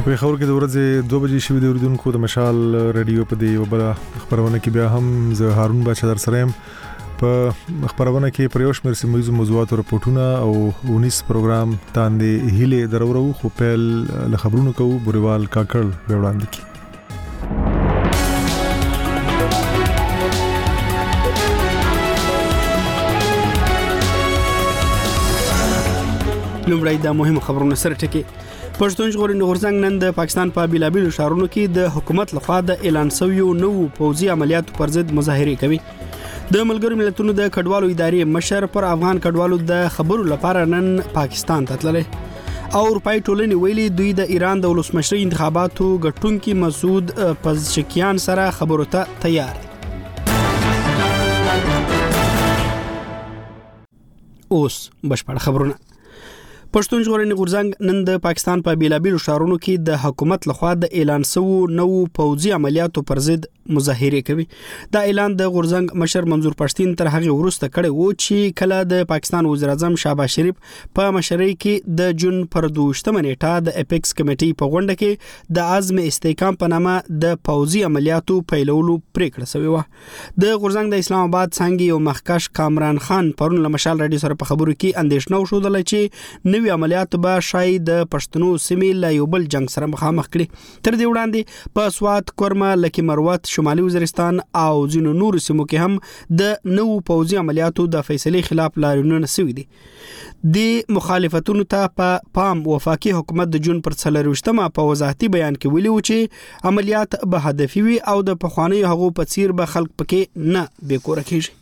په خبر کې د ورځې 2 بجې شوې د اوریدونکو د مشال رادیو په دی وبله خبرونه کې بیا هم زه هارون بچا در سره يم په خبرونه کې پریوش مرسي موضوعات او رپورټونه او 19 پروګرام تاندې هیله درورو خو په ل خبرونو کو بوريوال کاکړ وړاندې کی لومړی د مهم خبرونو سره ټکی پښتون ژغورنې غورځنګ نن د پاکستان په بیلابیلو ښارونو کې د حکومت لخوا د اعلان شویو نوو پوځي عملیاتو پر ضد مظاهره کوي. د ملګرو ملتونو د کډوالو ادارې مشر پر افغان کډوالو د خبرو لپاره نن پاکستان ته تللی او اروپای ټولنې ویلي دوی د ایران د ولسمشرۍ انتخاباتو ګټونکي مسعود پزشکیان سره خبرو ته تیار دي. اوس بشپړ خبرونه. پښتون ژغورنې غورځنګ نن د پاکستان په بیلابیلو ښارونو کې د حکومت لخوا د اعلان شویو نوو پوځي عملیاتو پر ضد مظاهره کوي. دا اعلان د غورځنګ مشر منظور پښتين تر هغه وروسته کړی و چې کله د پاکستان وزیر اعظم شهباز شریف په مشرۍ کې د جون پر 2 نیټه د اپیکس کمیټې په غونډه کې د عزم استحکام په نامه د پوځي عملیاتو پیلولو پریکړه شوې و. د غورځنګ د اسلام آباد څنګه یو مخکش کامران خان پرون له مشال رادیو سره په خبرو کې اندېښنه وشودل چې نوې عملیات به شاید د پښتنو سیمې له یو بل جنگ سره مخامخ کړي. تر دې وړاندې په سوات، کورما، لکی مروت، شمالي وزیرستان او ځینو نورو سیمو کې هم د نوو پوځي عملیاتو د فیصلې خلاف لاریونونه شوي دي. د مخالفتونو ته په پام وفاقي حکومت د جون پر 24 په وضاحتي بیان کې ویلي و چې عملیات به هدفي وي او د پخواني هغو په څیر به خلک پکې نه بیکوره کیږي.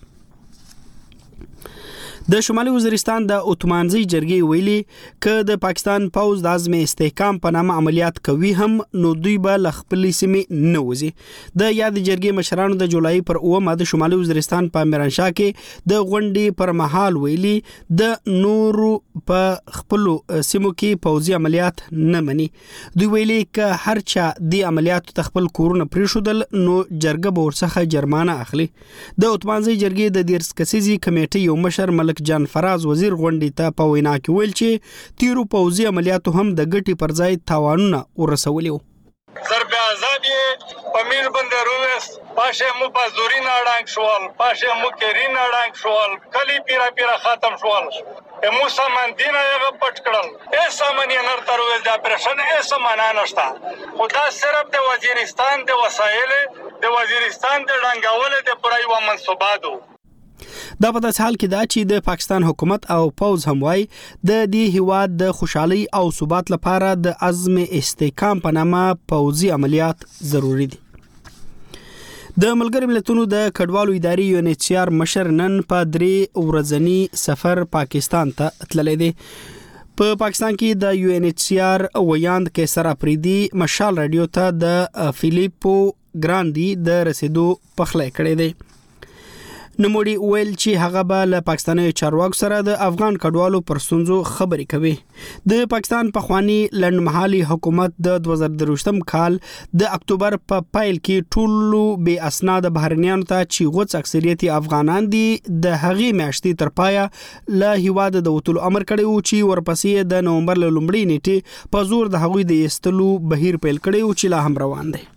د شمالي وزیرستان د اتمانزي جرګې ویلي ک د پاکستان پوز د عزم استحکام په نامه عملیات کوي هم نو دوی به لخپل سیمې نه وځي. د یاد جرګې مشرانو د جولای پر 9 د شمالي وزیرستان په میرانشاه کې د غونډې پر مهال ویلي د نورو په خپل سیمو کې پوزي عملیات نه مني. دوی ویلي ک هر چا د عملیاتو تخپل کورونه پریښودل نو جرګه به ورڅخه جرمانه اخلي. د اتمانزي جرګې د 10 کسیزي کمیټې یو مشر ملک جان فراز وزیر غونډې ته په وینا کې ویل چې تیرو پوځي عملیاتو هم د ګټي پر ځای تاوانونه ورسولي وو. ضرب آزادی پمیر بندروس پاشه مو پازوري ناړنګ شوال پاشه مو کری ناړنګ شوال کلی پیرا ختم شوال مو سامان یغه پټ کړل ای سامان یې نر تروز د اپریشن ای سامان نشتا خدا صرف د وزیرستان د وسایل د وزیرستان د ډنګاول د پرای و منصوباتو. دا په داسې حال کې دا چې د پاکستان حکومت او پوز هم وايي د دې هیواد د خوشحالي او ثبات لپاره د عزم استحکام په نامه پوځي عملیات ضروری دي. د ملګرو ملتونو د کډوالو ادارې UNHCR مشر نن په 3 ورځنی سفر پاکستان ته تللی دی. په پاکستان کې د UNHCR ویاند کیسر اپریدي مشال رادیو ته د فیلیپو ګراندي د رسیدو پخلی کړی دی. نموړي ویل چې هغه به له پاکستاني چارواکو سره د افغان کډوالو پر ستونزو خبرې کوي. د پاکستان پخوانی لنډمهالي حکومت د 2023 کال د اکتوبر په پایل کې ټولو بې اسناد بهرنیانو ته چې غوڅ اکثریت افغانان دي د هغې میاشتې تر پایه له هیواد د وټولو امر کړی و چې ورپسې د نومبر له لومړۍ نیټې په زور د هغوی د ایستلو بهیر پیل کړی و چې لا هم روان دی.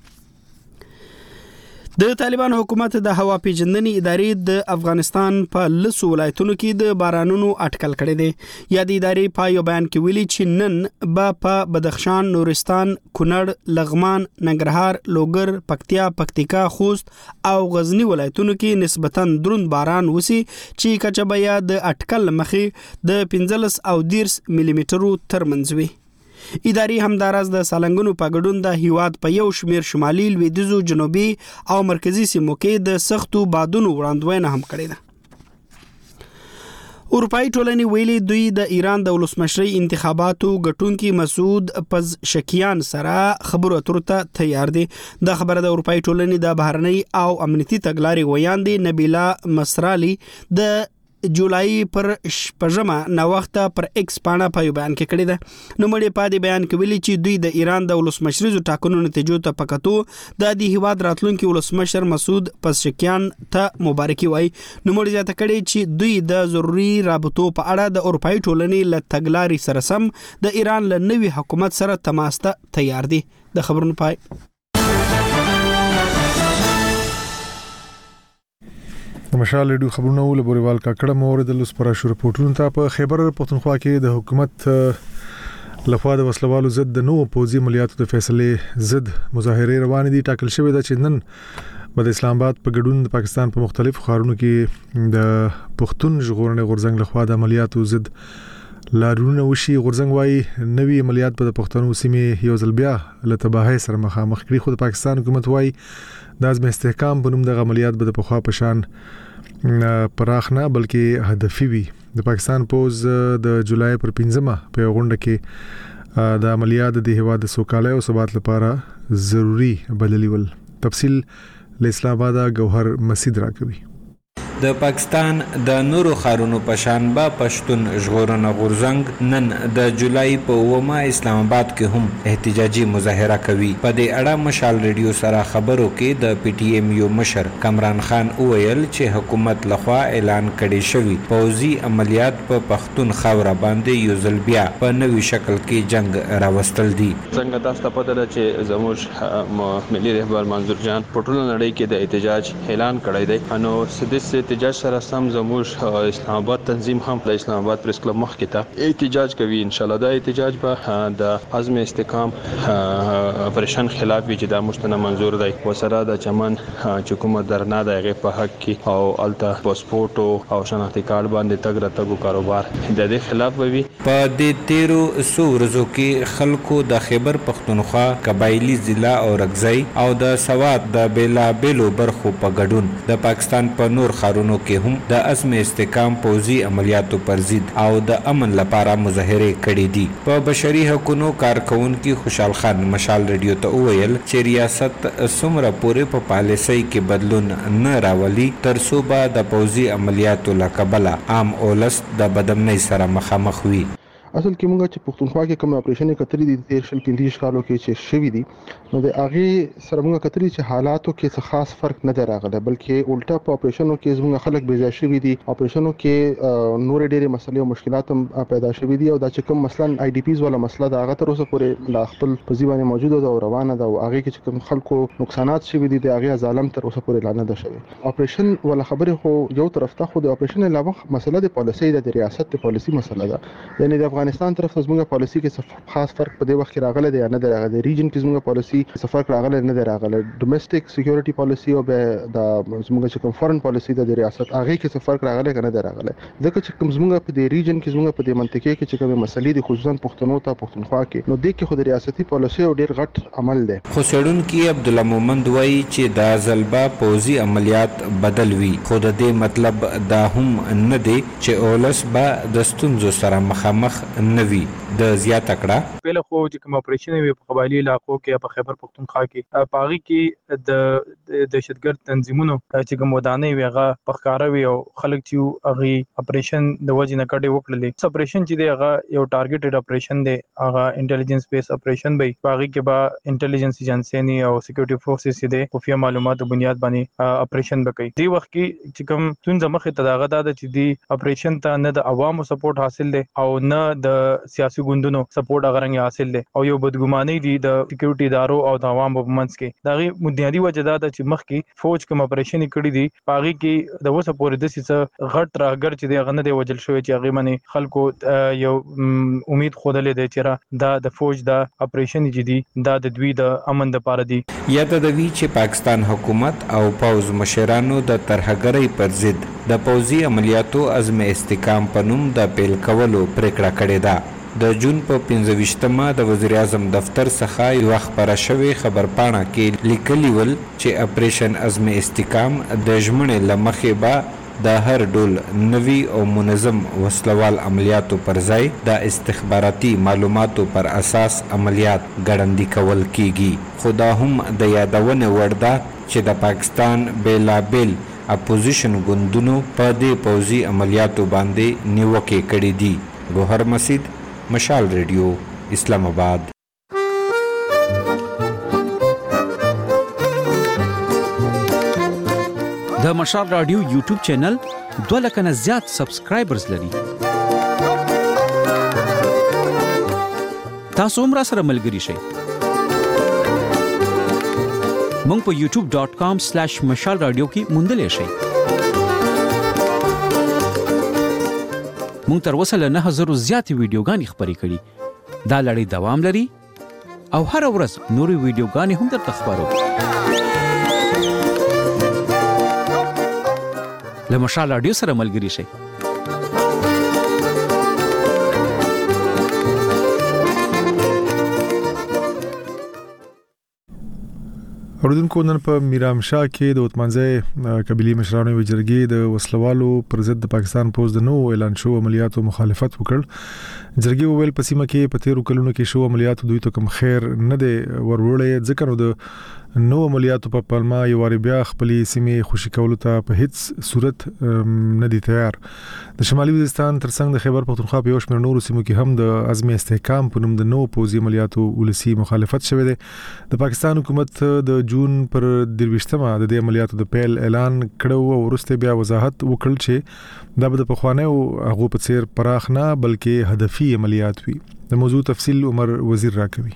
د طالبان حکومت د هوا پیژندنې ادارې د افغانستان په 10 ولایتونو کې د بارانونو اټکل کړی دی. یا د ادارې په یو بیان کې ویلي چې نن په بدخشان، نورستان، کونړ، لغمان، ننګرهار، لوګر، پکتیا، پکتیکا، خوست او غزنی ولایتونو کې نسبتاً دروند باران وسی چې کچبیا د اټکل مخې د 15 او 10 ملي میټرو ترمنځ وي. ادارې همداراز د سالنګونو په ګډون د هیواد په یو شمیر شمالي، لویدیځو، جنوبي او مرکزی سیمو کې د سختو بادونو وړاندوینه هم کړې ده. اروپای ټولنې ویلي دوی د ایران د ولسمشرۍ انتخاباتو ګټونکي مسعود پزشکیان سره خبرو اترو ته تیار دي. دا خبره د اروپای ټولنې د بهرنۍ او امنیتي تګلارې ویاندې نبیلا مسرالی د جولای پر شپږمه نو وخت پر ایکس پاڼه په بیان کې کړی ده. نو مړي په دې بیان کې ویلي چې دوی د ایران د ولسمشریزو ټاکنو نتیجو ته پکاتو د دې هیواد راتلونکي ولسمشر مسعود پزشکیان ته مبارکي وایي. نو مړي زیاته کړي چې دوی د ضروري رابطو په اړه د اروپאי ټولنې له تګلارې سره سم د ایران له نوي حکومت سره تماس ته تیار دي. د خبرونو پای. مشال ریډیو خبرونه ول بوريوال کاکړه مورد لس پر شور پورټونو ته په خیبر پختونخوا کې د حکومت لخوا د وسلوالو ضد د نو پوزي عملیاتو د فیصله ضد مظاهره روان دي. ټاکل شوې ده چې نن د اسلام آباد په ګډون د پاکستان په مختلفو ښارونو کې د پښتون ژغورنې غورځنګ لخوا د عملیاتو ضد لارونه وشي. غورځنګ وايي نوي عملیات په پښتنو سیمې یو ځل بیا له تباہي سره مخامخ کړي. خو د پاکستان حکومت وايي د عزم استحکام په نوم د عملیات به د پخوا پشان پراخ نه بلکې هدفي وي. د پاکستان پوز د جولای پر 15مه په غونډه کې د عملیات د هیواد د سوکالۍ او ثبات لپاره ضروری بدلی ول. تفصیل له اسلام آباد گوهر مسعود راکوي. د پاکستان د نورو خارونو پشان با پښتون ژغورنه غورځنګ نن د جولای په 9 اسلام آباد کې هم احتجاجي مظاهره کوي. په دې اړه مشال ریډیو سره خبرو کې د پی ټی ایم یو مشر کمران خان وویل چې حکومت لخوا اعلان کړي شوی پوزي عملیات په پښتون خاور باندې یو ځل بیا په نوي شکل کې جنگ راوستل دي. څنګه تاسو ته پته ده چې زموږ ملي رهبر منظور جان په ټول نړۍ کې د احتجاج اعلان کړی دی. نو سدس احتجاج سره سم زموږ اسلام آباد تنظیم هم د اسلام آباد پریس کلب مخ کې ته احتجاج کوي. ان شاء الله دا احتجاج به د عزم استحکام اپریشن خلاف چې دا مشتنه منظور دی وسره د چمن چې کومه درنه د په حق کې او الته پاسپورت او شناختی کارت باندې تګ راتګو کاروبار د دې خلاف وي. په دې 13 ورځو کې خلکو د خیبر پختونخوا قبایلی ضلع او رګزی او د سوات د بیلا بیلو برخو په ګډون د پاکستان په نور خارونو کې هم د عزم استحکام پوزي عملیاتو پر ضد او د امن لپاره مظاهره کړې دي. په بشري حقوقو کارکونکو خوشحال خان مشال ریډیو ته وویل چې ریاست څومره پورې په پالیسۍ کې بدلون نه راولي تر څو به د پوزي عملیاتو لکبله عام اولس د بدامنۍ سره مخامخ وي. اصل کې موږ چې پښتونخوا کې کوم اپریشن کتري دي 13 کالو کې چې شوی دي نو د هغه سره موږ کتري چې حالاتو کې څه خاص فرق نه دراغله بلکې الټا په اپریشنو کې موږ خلک بې ځای شوی دي. اپریشنو کې نور ډېرې مسلې او مشکلات هم پیدا شوي دي او دا چې کوم مثلا آی ډی پیز ولا مسله دا هغه تر اوسه پورې لا خپل پوزیبانه موجوده ده او روانه ده او هغه کې چې کوم خلکو نقصانات شوي دي د هغه ظالم تر اوسه پورې لا نه ده شوی. اپریشن ولا خبره خو یو طرف ته خو د اپریشن علاوه مسله د پالیسۍ د ریاست د پالیسي مسله ده. یعنی د افغانستان طرف ته زموږه پالیسي کې خاص فرق په دې وخت کې راغله دی نه دی راغله. د ریجن کې زموږه پالیسي څه فرق راغله نه دی راغله. ډومېسټک سکیورټي پالیسي او د زموږه چې کوم فورن پالیسي د ریاست هغه کې څه فرق راغله کنه دی راغله. ځکه چې کوم زموږه په دې ریجن کې زموږه په دې منطقه کې چې کوم مسلې دي خصوصا پښتنو ته پښتونخوا کې نو د کې خو د ریاستي پالیسي او ډیر غټ عمل دی. خو سړونکو عبد الله مومند وایي چې دا ځلبا پوزي عملیات بدل وي خو د دې مطلب دا هم نه دی چې اولس به د ستونزو سره مخامخ نه وي. د زیاته کړه پیله خو چې کوم اپریشن وي په قبایلی علاقو کې په خیبر پختونخوا کې پاغي کې د دهشتګرد تنظیمونو چې کوم ودانې وي هغه پخکاره وي او خلک چې هغه اپریشن د وجې نه کډې وکړلې. اپریشن چې دی هغه یو ټارګټډ اپریشن دی هغه انټيليجنس بیس اپریشن وي. پاغي کې با انټيليجنس ایجنسی او سکیورټي فورسز دي خفیه معلوماتو بنیاد باندې اپریشن وکړي. دی وخت کې چې کوم څنګه مخه تداغه ده چې دی اپریشن ته نه د عوامو سپورټ حاصل دی او نه د سیاسي ګوندونو سپورټ غرنګ حاصل دي او یو بدګماني دي د سکیورټي ادارو او د عوامو په منځ کې. دا غي بنیادی وجه ده چې مخ کې فوج کوم اپریشن کړی دي پاغي کې د وسه پورې د سیسه غټ راګر چې دی غنه دی وجل شوی چې هغه منی خلکو یو امید خودلې دی چې دا د فوج د اپریشن جدي دا د دوی د امن د پاره دي. یا د دوی چې پاکستان حکومت او پوز مشرانو د ترهګرۍ پر ضد د پوزي عملیاتو عزم استحکام په نوم د پیل کولو پریکړه کړې ده. د جون په 15مه د وزیر اعظم دفتر څخه یو خبره شوی خبرپاڼه کې لیکلی ول چې اپریشن عزم استحکام د ژمنې لمخې به د هر ډول نوي او منظم وسلوال عملیاتو پر ځای د استخباراتي معلوماتو پر اساس عملیات ګړندي کول کیږي. خو دا هم د یادونه وړ ده چې د پاکستان بیلابیل اپوزیشن ګوندونو په دې پوځي عملیاتو باندې نیوکې کړې دي. ګوهر مسید، مشال ریډیو، اسلام آباد. د مشال رادیو یوټیوب چینل 2 لک نه زیات سبسکرایبرز لري. تاسو هم را سره ملګري شئ. مونږ په youtube.com/مشال رادیو کې موندلې شئ. مونږ تر اوسه له 9000 زیات ویډیوګانې خپرې کړې. دا لړۍ دوام لري او هر ورځ نورې ویډیوګانې هم درته خپرو. له مشال رادیو سره ملګري شئ. اوردونکو نن په میرام شاه کې د وطمنځي قبيلي مشرانو وجرګي د وسلوالو پر ضد د پاکستان پوز د نو اعلان شو عملیاتو مخالفت وکړ. جرګي وویل په سیمه کې په 13 کلونو کې شو عملیاتو دوی ته کوم خیر نه دی ورولې، ځکه نو د نو عملیاتو په پلمه یو واری بیا خپلې سیمې خوشي کولو ته په هیڅ صورت نه دي تیار. د شمالي وزیرستان ترڅنګ د خیبر پختونخوا په یو شمېر نورو سیمو کې هم د عزم استحکام په نوم د نو پوزي عملیاتو ولسی مخالفت شوه دی. د پاکستان حکومت د جون پر 23مه د دې عملیاتو د پیل اعلان کړو او ورسته بیا وضاحت وکړ چې دا به د پخوانیو هغو په څیر پراخ نه بلکې هدفي عملیات وي. د موضوع تفصیل عمر وزیر راکوي.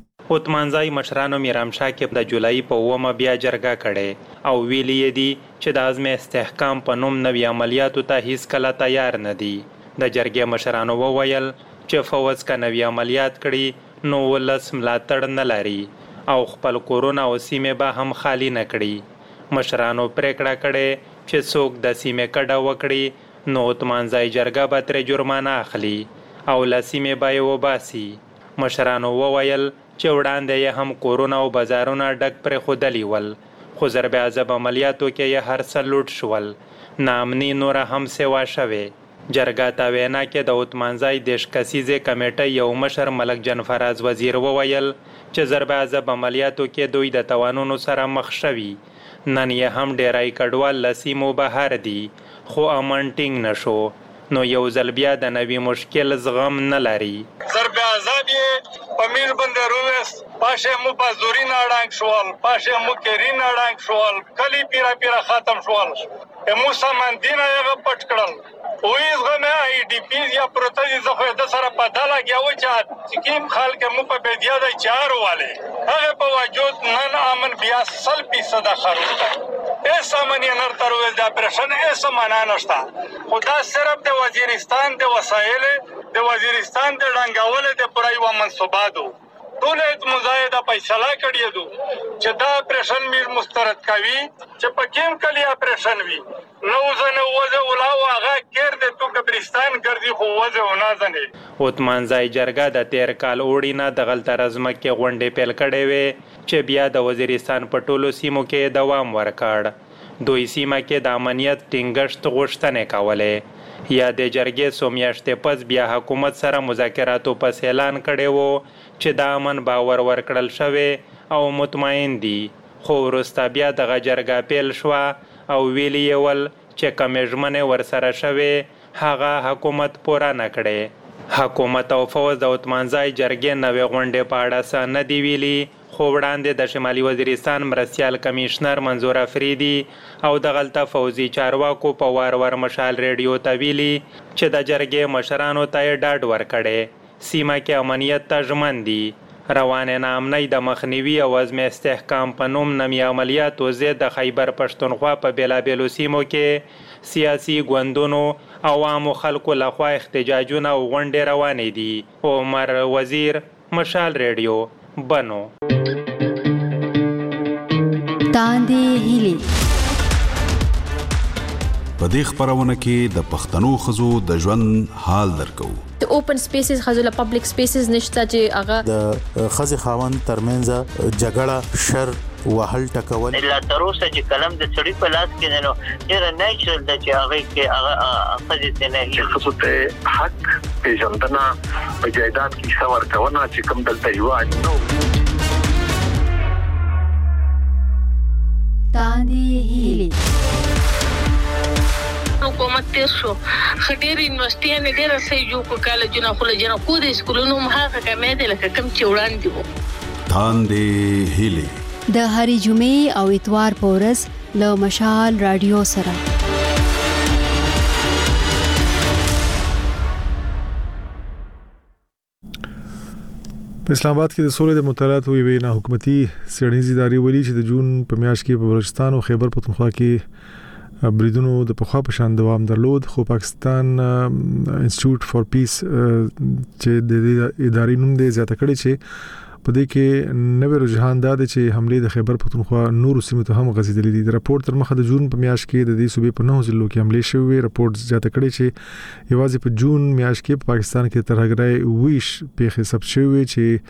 وطمنځي مشرانو میرام شاه کې د جولای په 9مه بیا جرګه کړي او ویلي دي چې د عزم استحکام په نوم نوې عملیاتو ته هیڅ کله تیار نه دي. د جرګې مشرانو وویل چې فوج کا نوې عملیات کړي نو ولس ملاتړ نه لري او خپل کورونه او سیمه به هم خالی نه کړي. مشرانو پریکړه کړي چې څوک د سیمه کډه وکړي نو وطمنځي جرګه به تر جرمانه اخلي او لسیمه به وباسي. مشرانو وویل چې وړاندې هم کورونه او بازارونه ډک پر خودلی ول، خو ضرب عذاب عملیاتو کې هر څه لوټ شول، نامني نور هم سیوا شوه. جرګه تا وینا کې د وطمنځي دیش کسیزه کمیټه یو مشر ملک جان فراز وزیر وویل چې ضرب عذاب عملیاتو کې دوی د توانونو سره مخ شوي. نن یې هم ډیرای کډوال لسیمو بهر دي خو امن ټینګ نشو، نو یو ځل بیا د نوی مشکل زغم نه لري. ضرب عذاب په میر باندې رويست پاشه مو پازوري ناړنګ شوال، پاشه مو کېری ناړنګ شوال، کلی پیرا ختم شوال. مو سمندینه یې پټ کړل. وې زغمه ای ډی پی یا پروتې زخه د سره پتا لګیاو چې کیم خلک مو په بدیا د چارو والے هغه په وجود نن امن بیا 100% خروجه ایس امن یې نر تروي د اپریشن ایس معنا نشته. خدا صرف د وزیرستان د وسایل د وزیرستان د ډنګاول د پرای و منصوباتو ټول مزایده فیصله کړی دو چې دا اپریشن میر مسترد کوي چې په کوم کلی اپریشن وي نو زنه وځه ولاو هغه کېر د تو قبرستان ګرځي خو وځه ونه ځنه. وطمنځي جرګه د 13 کال اوړینا د غلط رزمه کې غونډې پیل کړې وې چې بیا د وزیرستان په ټولو سیمو کې دوام ورکړ. دوی سیمه کې د امنیت ټینګښت غوښتنې کولې. یا د جرګې سومیاشتې پس بیا حکومت سره مذاکراتو پس اعلان کړی وو چې د امن باور ورکړل شوی او مطمئن دي، خو وروسته بیا دغه جرګه پیل شوه او ویلي یې ول چې کومې ژمنې ورسره شوې هغه حکومت پوره نه کړې. حکومت او فوج د وطمنځي جرګې نوې غونډې په اړه څه نه دی ویلي، خو وړاندې د شمالي وزیرستان مرستیال کمیشنر منظور افریدي او د غلطه فوزي چارواکو په وار مشال ریډیو ته ویلي چې د جرګې مشرانو ته یې ډاډ ورکړی سیمه کې امنیت ته ژمن دي. روانې ناامنۍ د مخنیوي او عزم استحکام په نوم نوي عملیاتو ضد د خیبر پښتونخوا په بیلابیلو سیمو کې سیاسي ګوندونو عوامو خلکو لخوا احتجاجونه او غونډې روانې دي. عمر وزیر، مشال ریډیو، بنو. تاندې هیلې په دې خبرونه کې د پښتنو خزو د ژوند حال درکو. د اوپن سپیسز خزو له پبلک سپیسز نشته چې هغه د خزي خاوند ترمنځ جګړه شر وهل ټکول لا تر اوسه چې کلم د چړې په لاس کې نه ډېر نیچرل د چې هغه کې هغه خزي ته نه خصوص ته حق پیژندنه په جایداد کې څور کونه چې کوم دلته یو اجنو. تاندې هیلې تیر شو خډیر یونیورسيټي نه ډیر سې جو کو کالجونه خو لجنه کو د سکولونو مهاغه کمې ده لکه کم چې وړاندې وو تاندې هیلې د هری جمعې او اتوار په ورځ له مشال رادیو سره په اسلام آباد کې د سولې د مطالعاتو یوې نه حکومتي څېړنیزې ادارې ویلي چې د جون په میاشت کې په بلوچستان او خیبر پختونخوا کې بریدونو د پخوا په شان دوام درلود خو پاکستان انسټیټیوټ فار پیس چې د ادارې نوم دی زیاته کړی چې په دې کې نوې رجحان دا دی چې حمله د خیبر پختونخوا نورو سیمو ته هم غځېدلې دي د راپور تر مخه د جون په میاشت کې د دې صوبې په 9 ضلعو کې حمله شوې راپور زیاته کړی چې یوازې په جون میاشت کې په پاکستان کې ترهګرۍ ویش پیښې ثبت شوې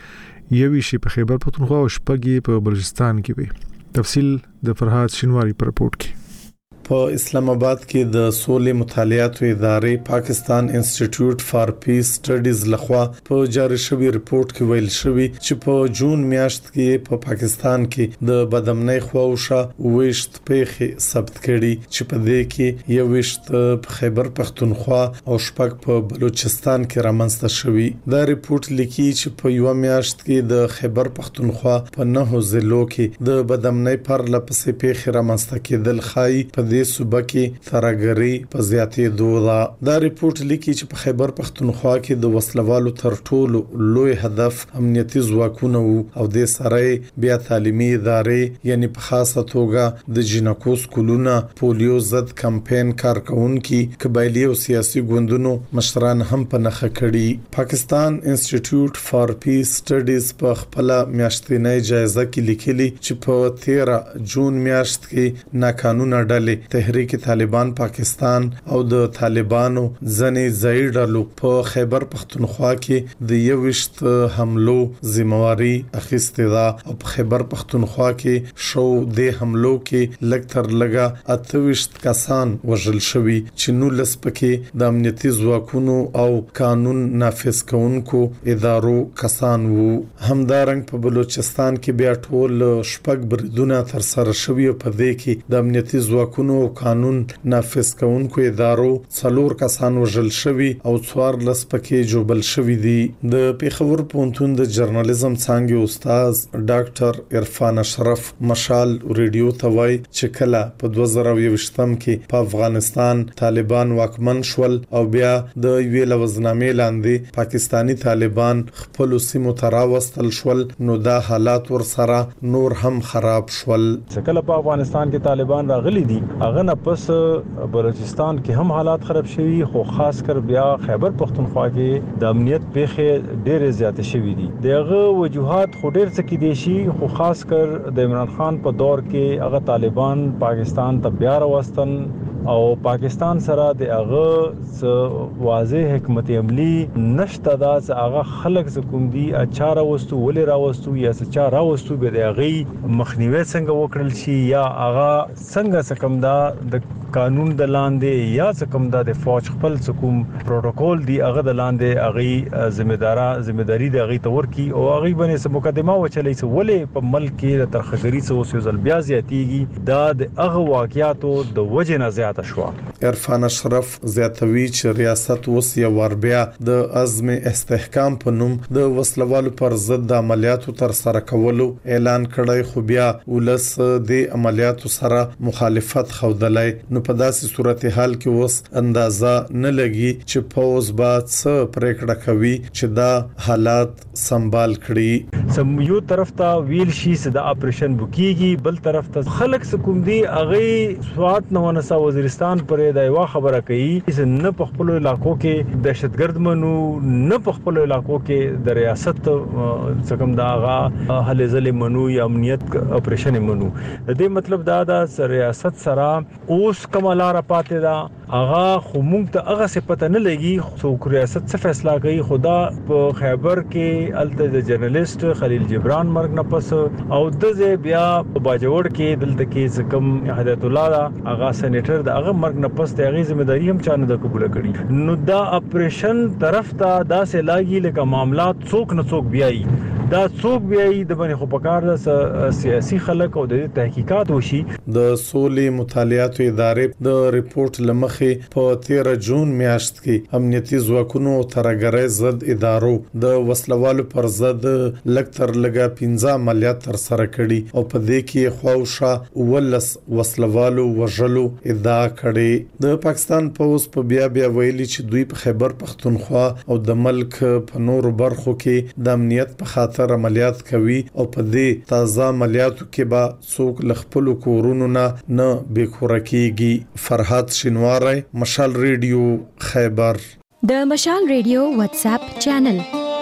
چې یوې شي په خیبر پختونخوا او شپږ په بلوچستان کې وي تفصیل د فرهاد شینواری په راپور کې په اسلام آباد کې د سولې مطالعاتو ادارې پاکستان انسټیټیوټ فار پیس سټډیز لخوا په جاری شوی ریپورت کې ویل شوی چې په جون میاشت کې په پاکستان کې د بدامنۍ خواوشه وښت پیښې ثبت کړي چې په دې کې یو وښت په خیبر پختونخوا او شپږ په بلوچستان کې رامنځته شوی دا ریپورت لیکي چې په یو میاشت کې د خیبر پختونخوا په 9 ضلعو کې د بدامنۍ پر لپسې پیښې رامنځته کېدل خای په د صوبه کې ترهګرۍ په زیاتې دوه دا ریپورت لیکي چې په خیبر پختونخوا کې د وسلوالو تر ټولو لوی هدف امنیتي ځواکونه او د سره بیا تعلیمي ادارې یعنی په خاصه توګه د جنکو سکولونه پولیو ضد کمپاین کارکونکو قبایلی او سیاسي ګوندونو مشران هم په نخښه کړي پاکستان انسټیټیوټ فار پیس سټډیز په خپل میاشتنۍ جایزه کې لیکلي چې په 13 جون میاشت کې ناقانونه ډلې تحریک طالبان پاکستان او د طالبانو ځنې ځای ډلو په خیبر پختونخوا کې د یوشت حملو ذمہواری اخیسته ده او په خیبر پختونخوا کې شو د حملو کې لکتر لګا 28 کسان وژل شوی چې نو لسپکه د امنیتي ځواکونو او قانون نافذ کوونکو ادارو کسان وو همدارنګ په بلوچستان کې بیا ټول شپږ بریدونه تر سره شوی په دې کې د امنیتي ځواکونو قانون نافذ کوونکو ادارو څلور کسان وژل شوی او 14 پکې جوړبل شوی دي د پیښور پونتون د جرنالیزم څنګه استاد ډاکټر عرفان اشرف مشال ریډیو توای چې کله په 2020م کې په افغانستان طالبان واکمن شول او بیا د ویل وزنامې لاندې پاکستانی طالبان خپل سیمو تراوستل شول نو دا حالات ور سره نور هم خراب شول کله په افغانستان کې طالبان راغلي دي هغه نه پس بلوچستان کې هم حالات خراب شوي خو خاص کر بیا خیبر پختونخوا کې د امنیت پیښې ډېر زیات شوي دي دغه وجوهات خو ډېر څه کې دي شي خو خاص کر د عمران خان په دور کې هغه طالبان پاکستان ته بیا راوستل او پاکستان سره د هغه واضح حکمت عملی نشته دا چې هغه خلک کوم دي اچاره وستو ولې راوستو یا څه راوستو به د هغه مخنیوي څنګه وکړل شي یا هغه څنګه کم دا د قانون د لاندې یا څکم دا د فوج خپل حکوم پروتوکول دی هغه د لاندې هغه ذمہداري د هغه تور کی او هغه باندې سم مقدمه وچلې سو ولې په ملک کې د ترخګری سو سوزل بیا زیاتیږي دا د هغه واقعیاتو د وجه نه زیاته شو عرفان اشرف زیاتوي چې ریاست وسیه وربیا د عزم استحکام په نوم د وسلوالو پر ضد د عملیاتو تر سره کولو اعلان کړی خو بیا ولس د عملیاتو سره مخالفت خودلای نو په داسې صورتحال کې اوس اندازه نه لګي چې فوز با څه پریکړه کوي چې دا حالات سنبال کړي سم یو طرف ته ویل شي د اپریشن بوکیږي بل طرف ته خلک سکوم دي اغه سوات نو نسا وزیرستان پرې دا یو خبره کوي چې نه په خپل علاقو کې دهشتګرد منو نه په خپل علاقو کې د ریاست څنګه دا هغه هلې ځلې منو یا امنیت اپریشن منو د دې مطلب دا د ریاست سره اوس کمالاره پاتې دا هغه خو مونږ ته هغه څه پته نه لګي خو ریاست څه فیصله کوي خدا په خیبر کې الته د جرنالست خلیل جبران مرګ نه پس او د بیا په باجوړ کې دلته کې کم هدایت الله هغه سېنیټر د هغه مرګ نه پس د هغه ځمېداري هم چانه د قبول کړي نو دا اپریشن طرف ته دا سه لاګي لکه معاملات څوک نه څوک بیاي دا څوک وی د باندې خو پکار د سیاسي خلک او د تحقیقات وشي. د سولې مطالعات ادارې د ریپورت لمخې په 13 جون میاشت کې امنیتي ځواکونو ترګرۍ ضد ادارو د وسلوالو پر ضد لکتر لګا 15 عملیات تر سره کړي او په دې کې خواوشا ولس وسلوالو وژلو ادعا کړي. د پاکستان پولیس په بیا ویلي چې دوی په خیبر پختونخوا او د ملک په نورو برخو کې د امنیت په خاطر عملیات کوي او په دې تازه عملیاتو کې به څوک لخپل کورونو نه بیکوره کیږي. فرحات شینواری، مشال ریډیو، خیبر. د مشال ریډیو واتس اپ چینل.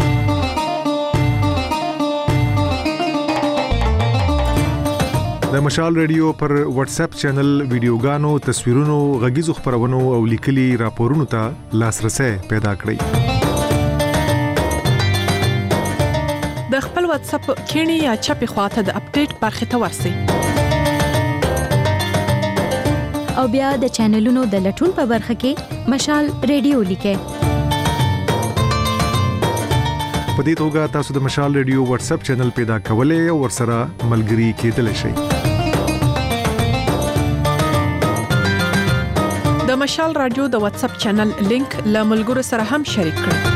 د مشال ریډیو پر واتس اپ چینل ویډیوګانو، تصویرونو، غږیزو خبرونو او لیکلي راپورونو ته لاسرسي پیدا کړئ. د خپل واتس اپ کینی یا چپی خواته د اپډیټ برخه ته ورسئ. او بیا د چینلونو د لټون په برخه کې مشال ریډیو لیکئ. په دې توګه تاسو د مشال ریډیو واتس اپ چینل پیدا کولای او ورسره ملګري کېدلی شئ. د مشال رادیو د واتس اپ چینل لینک له ملګرو سره هم شریک کړئ.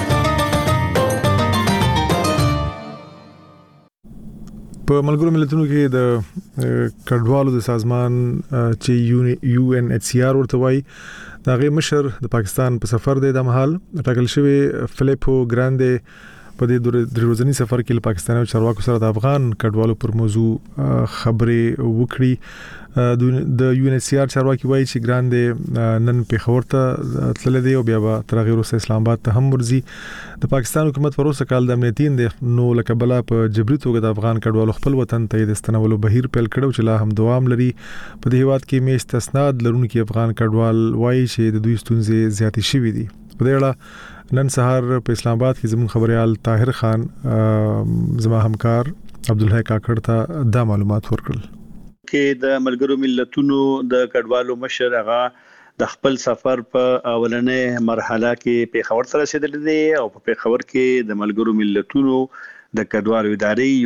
په ملګرو ملتونو کې د کډوالو د سازمان چې UNHCR ورته وایي دا غي مشر د پاکستان په سفر دی د مهال ټاکل شوی فلیپو ګراندې په دې درې ورځنی سفر کې له پاکستاني چارواکو سره د افغان کډوالو پر موضوع خبرې وکړي. د UNHCR چارواکي وایي چې ګراندې نن پیښور ته تللی دی او بیا به تر هغه وروسته اسلام آباد ته هم ورځي. د پاکستان حکومت پروسه کال د امنیتي نو لکه بلا په جبري توګه د افغان کډوالو خپل وطن ته د استنولو بهیر پیل کړو چې لا هم دوام لري. په دې هیواد کې مې استثناء لرونکي افغان کډوال وایي چې د دوی ستونزې زیاتې شوې دي. په دې اړه نن سهار په اسلام آباد کې زموږ خبريال طاهر خان زما همکار عبدالحی کاکړ ته دا معلومات ورکړل. کې د ملګرو ملتونو د کډوالو مشر هغه د خپل سفر په اولنې مرحله کې پیښور ته رسیدلی دی او په پیښور کې د ملګرو ملتونو د کډوالو ادارې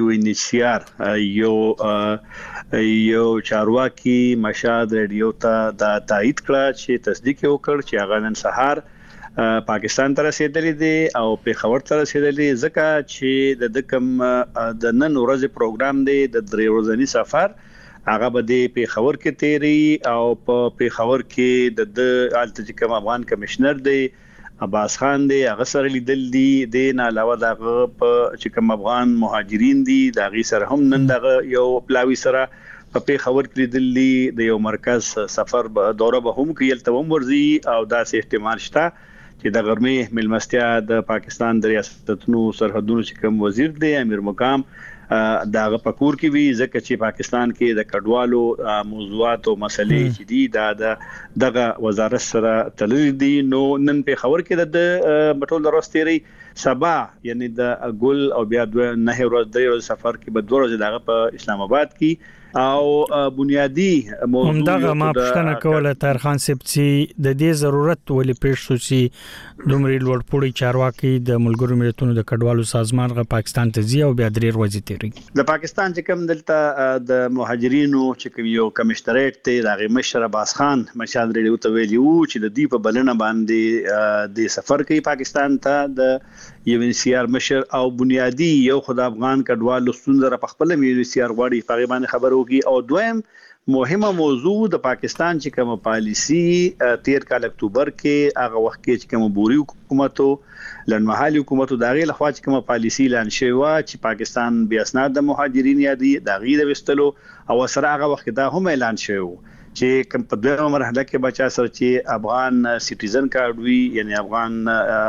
UNHCR یو چارواکي مشال ریډیو ته د تایید کړه چې تصدیق وکړ چې هغه نن سهار پاکستان ته رسیدلی دی او پیښور ته رسیدلی ځکه چې د کم د نن ورځې پروګرام دی د درې ورځنی سفر هغه به د پیښور کې تیری او په پیښور کې د الته کوم افغان کمشنر دی عباس خان دی هغه سره لیدل دي. د نه علاوه دغه په چې کوم افغان مهاجرین دي دا غي سره هم نن دغه یو پلاوی سره په پیښور کې لیدل دي. د یو مرکز سفر دوره به هم کې یلته ورځي او داسې احتمال شته چې د غرمې ملمستیا د پاکستان د ریاستونو سرحدونو چې کوم وزیر دی امیر مقام داغه پکور کې وی ځکه چې پاکستان کې د کډوالو موضوعات او مسلې چې دي دغه وزارت سره تللی دي. نو نن په خبر کې د مټول راستيري سبا یعنی د ګل او بیا د نه ورځ سفر کې به 2 ورځې دغه په اسلام آباد کې او بنیادی موضوع همدغه ما پښتنه کوله طاهر خان صاحب چې د دې ضرورت ولې پېښ شو چې دومره لوړپوړي چارواکي د ملګرو ملتونو د کډوالو سازمان غو پاکستان ته ځي او بیا درې ورځې تیری د پاکستان چې کوم دلته د مهاجرینو چې کوم یو کمشنریټ ته راغی مشر عباس خان مشال ریډیو ته ویلو چې د دې په بلنه باندې د سفر کوي پاکستان ته د UNHCR مشر او بنیادی یو خدای افغان کډوالو ستونزه په خپل UNHCR غواړي په غیبانه خبرو او دویم مهمه موضوع د پاکستان چې کوم پالیسی 13 کال اکتوبر کې هغه وخت کې چې کوم بوري حکومتو لنمحلي حکومتو داغه لخوا چې کوم پالیسی اعلان شوی چې پاکستان بیا اسناد د مهاجرین یادي داغه د وستلو او سره هغه وخت دا هم اعلان شوی چې کوم په دویمه مرحله کې بچا سره چې افغان سټیزن کارت وی یعنی افغان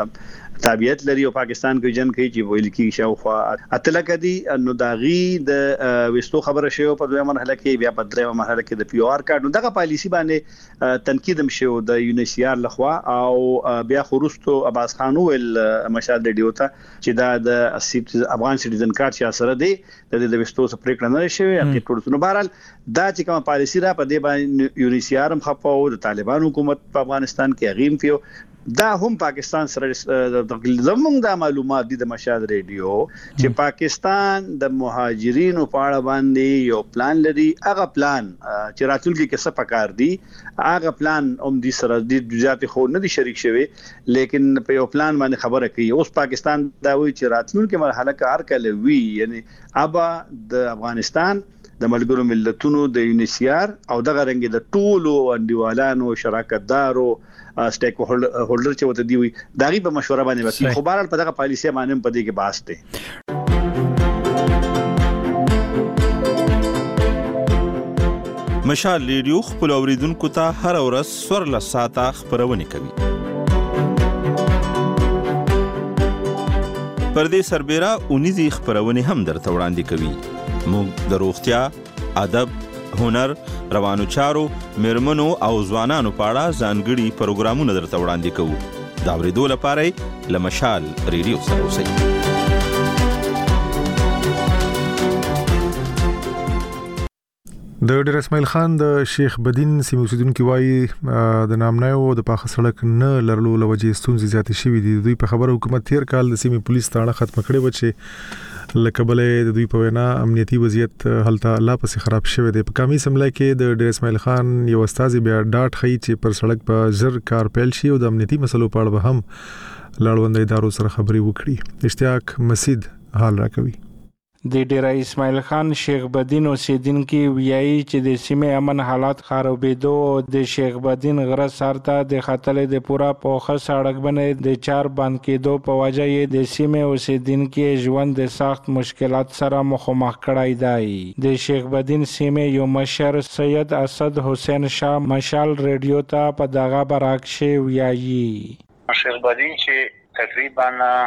تابعیت لري او پاکستان کې جن کوي چې ویل کې شاوخوا اتلک دي نو داغي د وستو خبره شوی په دویمه مرحله کې بیا په دریمه مرحله کې د PR کارت نو دغه پالیسی باندې تنقید هم شوی د UNHCR لخوا او بیا خورستو عباس خان ول مشال ریډیو ته چې دا د افغان سټیزن کارت چې سره دی د وستو سپریکړه نه شوی هغه ټول نو بهرال دا چې کوم پالیسی را په دې باندې UNHCR هم خپاو د طالبان حکومت په افغانستان کې غیم پیو دا هم پاکستان سره زموږ د معلومات دي د مشال ریډیو چې پاکستان د مهاجرینو په اړه باندې یو پلان لري. هغه پلان چې راتلونکي کې څه پکار دي هغه پلان هم د سره د جزئیات خو نه دي شریک شوی، لیکن په یو پلان باندې خبره کوي. اوس پاکستان دا وایي چې راتلونکي مرحله کې هر کله وی یعنی ابا د افغانستان د ملګرو ملتونو د یونیسیار او دغه رنګ د ټولو انډیوالانو شراکتدارو سټیک هولډر چې وته دی وي دغه په مشوره باندې وکړي. خو بهرحال په دغه پالیسي باندې په دې کې بحث دی. مشال ریډیو خپل اوریدونکو ته هر ورځ 14 ساعته خبرونه کوي. پردې سربېره اونیزي خبرونه هم درته وړاندې کوي. موږ د روغتیا، ادب، هنر، روانو چارو، میرمنو او ځوانانو په اړه ځانګړي پروګرامونه درته وړاندې کوو. دا اورېدو لپاره له مشال ریډیو سره اوسئ. د ډیر اسماعیل خان د شیخ بدین سیمه اوسیدونکو وایي د نامنایو د پاخه سړک نه لرلو لوجې ستونزې زیاتې شوې دي. دوی په خبره حکومت تیر کال د سیمه پولیس تاړه ختم کړي و چې لکبلې د دوی په وینا امنیتي وضعیت هلته لا پسې خراب شوی دی. په کمی سملای کې د ډیر اسماعیل خان یو استاد بیا ډاټ خي چې پر سړک په زر کار پیل شي او د امنیتي مسلو په اړه هم لاړوند ادارو سره خبري وکړي. اشتیاق مسجد حال راکوي. د ډیر اسماعیل خان شیخ بدین اوسیدونکو ویایي چې د سیمه امن حالات خرابېدو او د شیخ بدین غره سارته د خطلې د پورا پوخه سړک باندې د 4 بند کېدو په وجه یې د سیمه اوسیدونکو ژوند د سخت مشکلات سره مخامخ کړای دی. د شیخ بدین سیمه یو مشر سید اسد حسین شاه مشال ریډیو ته په دغه برعکس ویایي. شیخ بدین چې تقریبا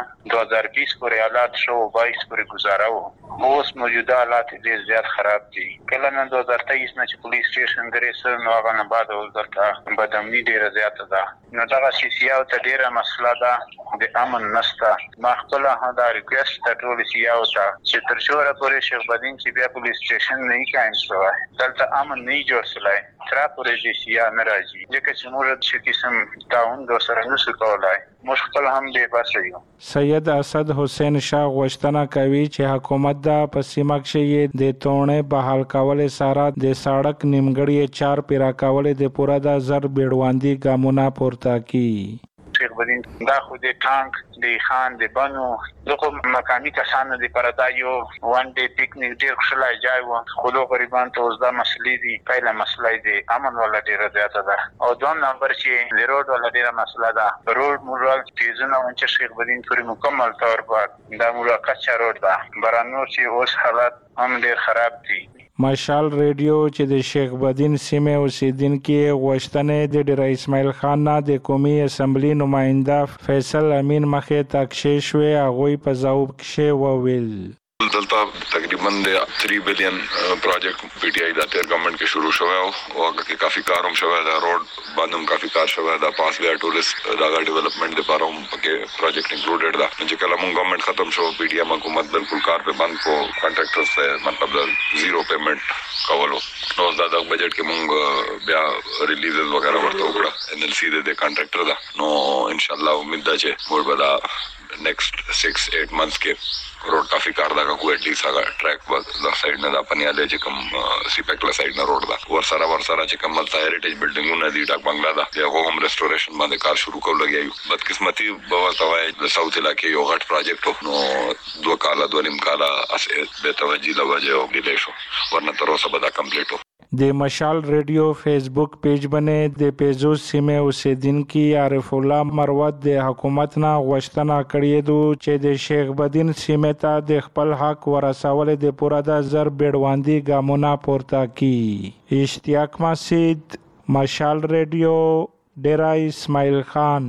2020 پورې حالات شو 22 پورې گزاره وو. اوس موجوده حالات ډېر زیات خراب دي. کله نه 2023 نه چې پولیس سټیشن درې سره نو هغه نه بعد ولدرته بدامني ډېره زیاته ده. نو دغه سیاسيو ته ډېره مسله ده د امن نشته. ما خپل دا ریکوست ته ټول سیاسيو ته چې تر شوره پورې شیخ بدین چې بیا پولیس سټیشن نه قائم شوی دلته امن نه جوړ شلای تر پورې چې سیاسي ناراضي ځکه چې موږ چې قسم تعاون د سره نشو کولای مشکل هم دی باسي. سید اسد حسین شاه غوښتنه کوي چې حکومت د پسیمه کې د تونې بحال کول سره د سړک نیمګړی 4 پیرا کول د پورا د زر بیړواندی ګامونه پورته کی. شیخ بدین دا خو د ټانک د خان د بنو دغه مکاني کسانو د پردایو وان ډے پکنیک ډیر خلای جای و خلو غریبان ته اوس دا مسلې دي. پهله مسله دی امن ولا ډیره زیاته ده او دوم نمبر چې د روډ ولا ډیره مسله ده. روډ مورال تیزونه چې شیخ بدین پوری مکمل طور پر دا مولا کچا روډ ده برانو چې اوس حالات هم ډیر خراب دي. مشال ریډیو چې د شیخ بدین سیمه اوسیدونکو غوښتنې د ډیر اسماعیل خان نه د قومي اسمبلی نماینده فیصل امین مخه تکشیش وی هغه په ځواب کې وویل. دلته تقریبا 3 بلین پروجیکټ پی ټی آی د تیر گورنمنت کې شروع شوی او هغه کې کافي کاروم شوی دا روډ باندې کافي کار شوی دا پاس وی ټورست دا ډیولپمنٹ لپاره هم کې پروجیکټ انکلوډډ دا چې کله موږ گورنمنت ختم شو پی ټی ایم حکومت بالکل کار په بند کو کانټراکټر سے مطلب زیرو پیمنٹ کولو نو دا د بجټ کې موږ بیا ریلیزز وغیرہ ورته وکړه ان ال سی د کانټراکټر دا نو ان شاء الله امید ده چې موږ به دا نیکسٹ 6-8 months کې روډ کافي کار دا کو اټ لیست هغه ټریک ورک د سایډ نه د پنیاله چې کوم سی پکلا سایډ نه روډ دا ور سره چې کوم ملتا هریټیج بلډینګونه دي ډاک بنگلا دا هغه هم ریسټوریشن باندې کار شروع کول لګیایو. بدقسمتي به توای د ساوث علاقې یو غټ پروجیکټ نو 2 کاله 2.5 کاله به توجه لوجه او ډیلی شو ورنه تر اوسه به دا کمپلیټ و. د مشال ریډیو فیسبوک پیج باندې د پیجو سیمه اوسیدونکو عارف الله مروت د حکومت نه غوښتنه کړې ده چې د شیخ بدین سیمه ته د خپل حق ورسول د پوره د زر بیړواندی ګامونه پورته کی. اشتیاق مسجد مشال ریډیو ډیرا اسماعیل خان.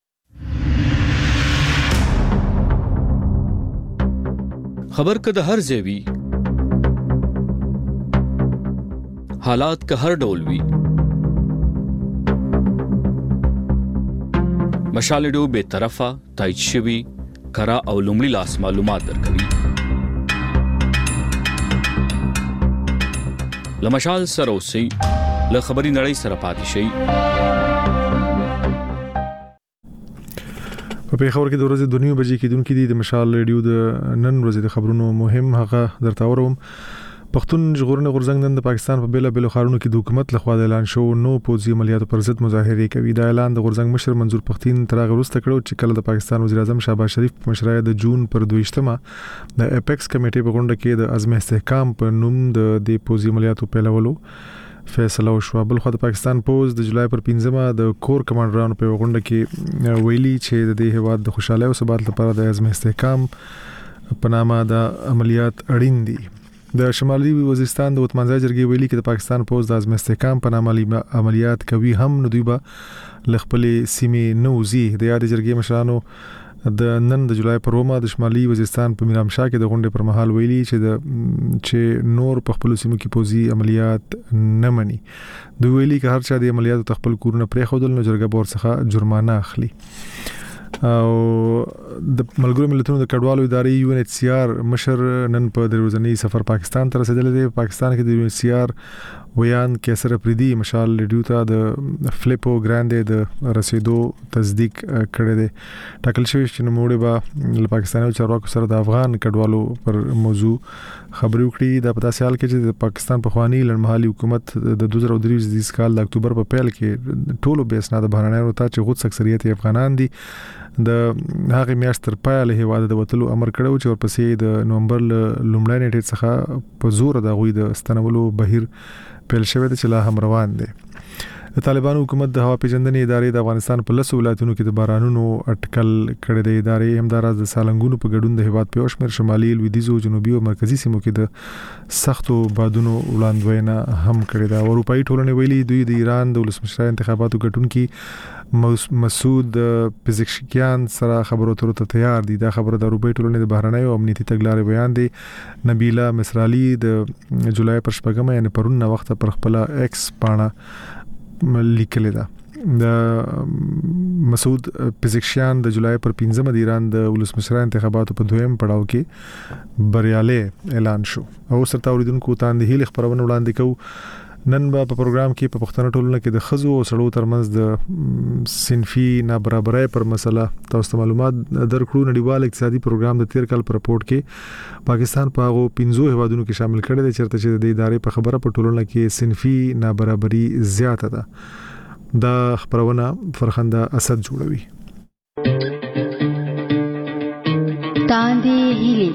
خبر کده هر ځای حالات که هر ډول وي مشال ریډیو به طرفه تایید شوی کرا او لومړی لاس معلومات درکوي. لمشال سره اوسئ له خبري نړۍ سره پاتې شئ. په پیښور کې د ورځې 2 بجې کې دونکو دي د مشال ریډیو د نن ورځې د خبرونو مهم هغه درته وروم. پښتون ژغورنې غورځنګ نن د پاکستان په بیلابل ښارونو کې د حکومت لخوا د اعلان شو نو پوځي عملیاتو پر ضد مظاهره کوي. دا اعلان د غورځنګ مشر منظور پښتين تر هغه وروسته کړو چې کله د پاکستان وزیر اعظم شهباز شریف په مشرۍ د جون پر 22مه د اپیکس کمیټې په غونډه کې د عزم استحکام په نوم د پوځي عملیاتو پیلولو فیصله وشوه. بل خو د پاکستان پوز د جولای پر 15مه د کور کمانډرانو په غونډه کې ویلي چې د دې هواد د خوشاله او ثبات لپاره د عزم استحکام په نامه د عملیات اړین دي. د شمالي وزیرستان د وطمنځای جرګې ویلي چې د پاکستان پوز د عزم استحکام په نامه عملیات کوي هم نو دوی به لخپلې سیمې نوزي. د یاد جرګې مشرانو د نن د جولای پر 2مه د شمالي وزیرستان په میرامشاه کې د غونډې پر مهال ویلي چې نور په خپل سیمو کې پوزي عملیات نه مني. دوی ویلي چې هر چا د عملیاتو خپل کورونه پرې خودل نو جرګه بور څخه جرمانه اخلي. او د ملګرو ملتونو د کډوالو ادارې UNHCR مشر نن په د ورځنی سفر پاکستان ته رسیدلی دی. پاکستان کې د UNHCR ویان کیسر پریدي مشال ریډیو ته د فلیپو ګراندې د رسیدو تصدیق کړی دی. ټاکل شوی چې نوموړي به له پاکستاني چارواکو سره د افغان کډوالو پر موضوع خبرې وکړي. د پتا سیال کې چې د پاکستان په خواني لړمحلي حکومت د 2023 کال د اکتوبر په پیل کې ټولو به اسناد بهرانیانو ته چې غوڅ اکثریت افغانان دي د هغه میاشت تر پای له هیواده د وټلو امر کړو چې ورپسې د نومبر لومړۍ نیټه څخه په زور د غوي د استنولو بهیر پیل شوی دی چې لا هم روان دی. د طالبانو حکومت د هوا پیژندنې ادارې د افغانستان په 10 ولایتونو کې د بارانونو اټکل کړی دی. ادارې همداراز د سالنګونو په ګډون د هیواد په شمیر شمالي لویدیځو جنوبي او مرکزی سیمو کې د سختو بادونو وړاندوینه هم کړې ده. اروپאי ټولنې ویلي دوی د ایران د ولسمشر انتخاباتو ګټونکي مسعود پزشکیان سره خبرو اترو ته تیار دي. دا خبره د اروپאי ټولنې د بهرنۍ او امنیتي تګلارې بیان دی. نبیله مصرالی د جولای پر 8مه یعنی پرون وخت پر خپل ایکس پاڼه لیکل ده. د مسعود پزشکیان د جولای پر 15مه د ایران د ولسمشر انتخاباتو په دویم پړاو کې بریالي اعلان شو. او سرته اوریدونکو تاند هیل خبرونه وړاندې کوو. نن په پروګرام کې په پښتنو ټولنه کې د خزو او سړو ترمنځ د صنفي نابرابرۍ پر مسله تاسو ته معلومات درکړو. نړیوال اقتصادي پروګرام د تیر کال پر رپورت کې پاکستان په هغه 15 هیوادونو کې شامل کړي دي چیرته چې د ادارې په خبره په ټولنه کې صنفي نابرابري زیاته ده. دا خبرونه فرخنده اسد جوړوي. تاندې هیلي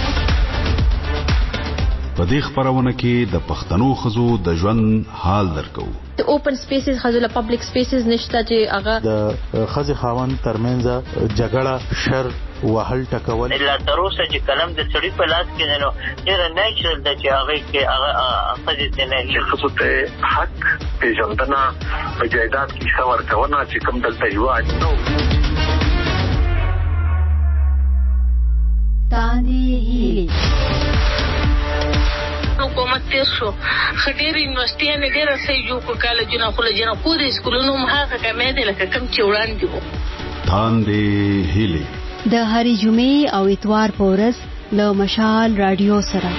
په دې خبرونه کې د پښتنو خزو د ژوند حال درکو. د اوپن سپیسز خزو له پبلک سپیسز نشته چې هغه د خزي خاوند ترمنځ جګړه شر وهل ټکول الا تر اوسه چې کلم د سړی په لاس کې نو ډېر نیچرل د چې هغه کې هغه خزي ته نه خصوص ته حق پیژندنه په جایداد کې څور کونه چې کوم دلته یو اجنو تاندې هیلي حکومت تیر شو خډیر یونیورسيټي نه ډېر صحیح جوړ کالجونه خو له جنا کو د سکولونو مهاګه کمې دي لکه کم چې وړاندې وو. تاندې هیلي د هری جمعې او اتوار په ورځ له مشال رادیو سره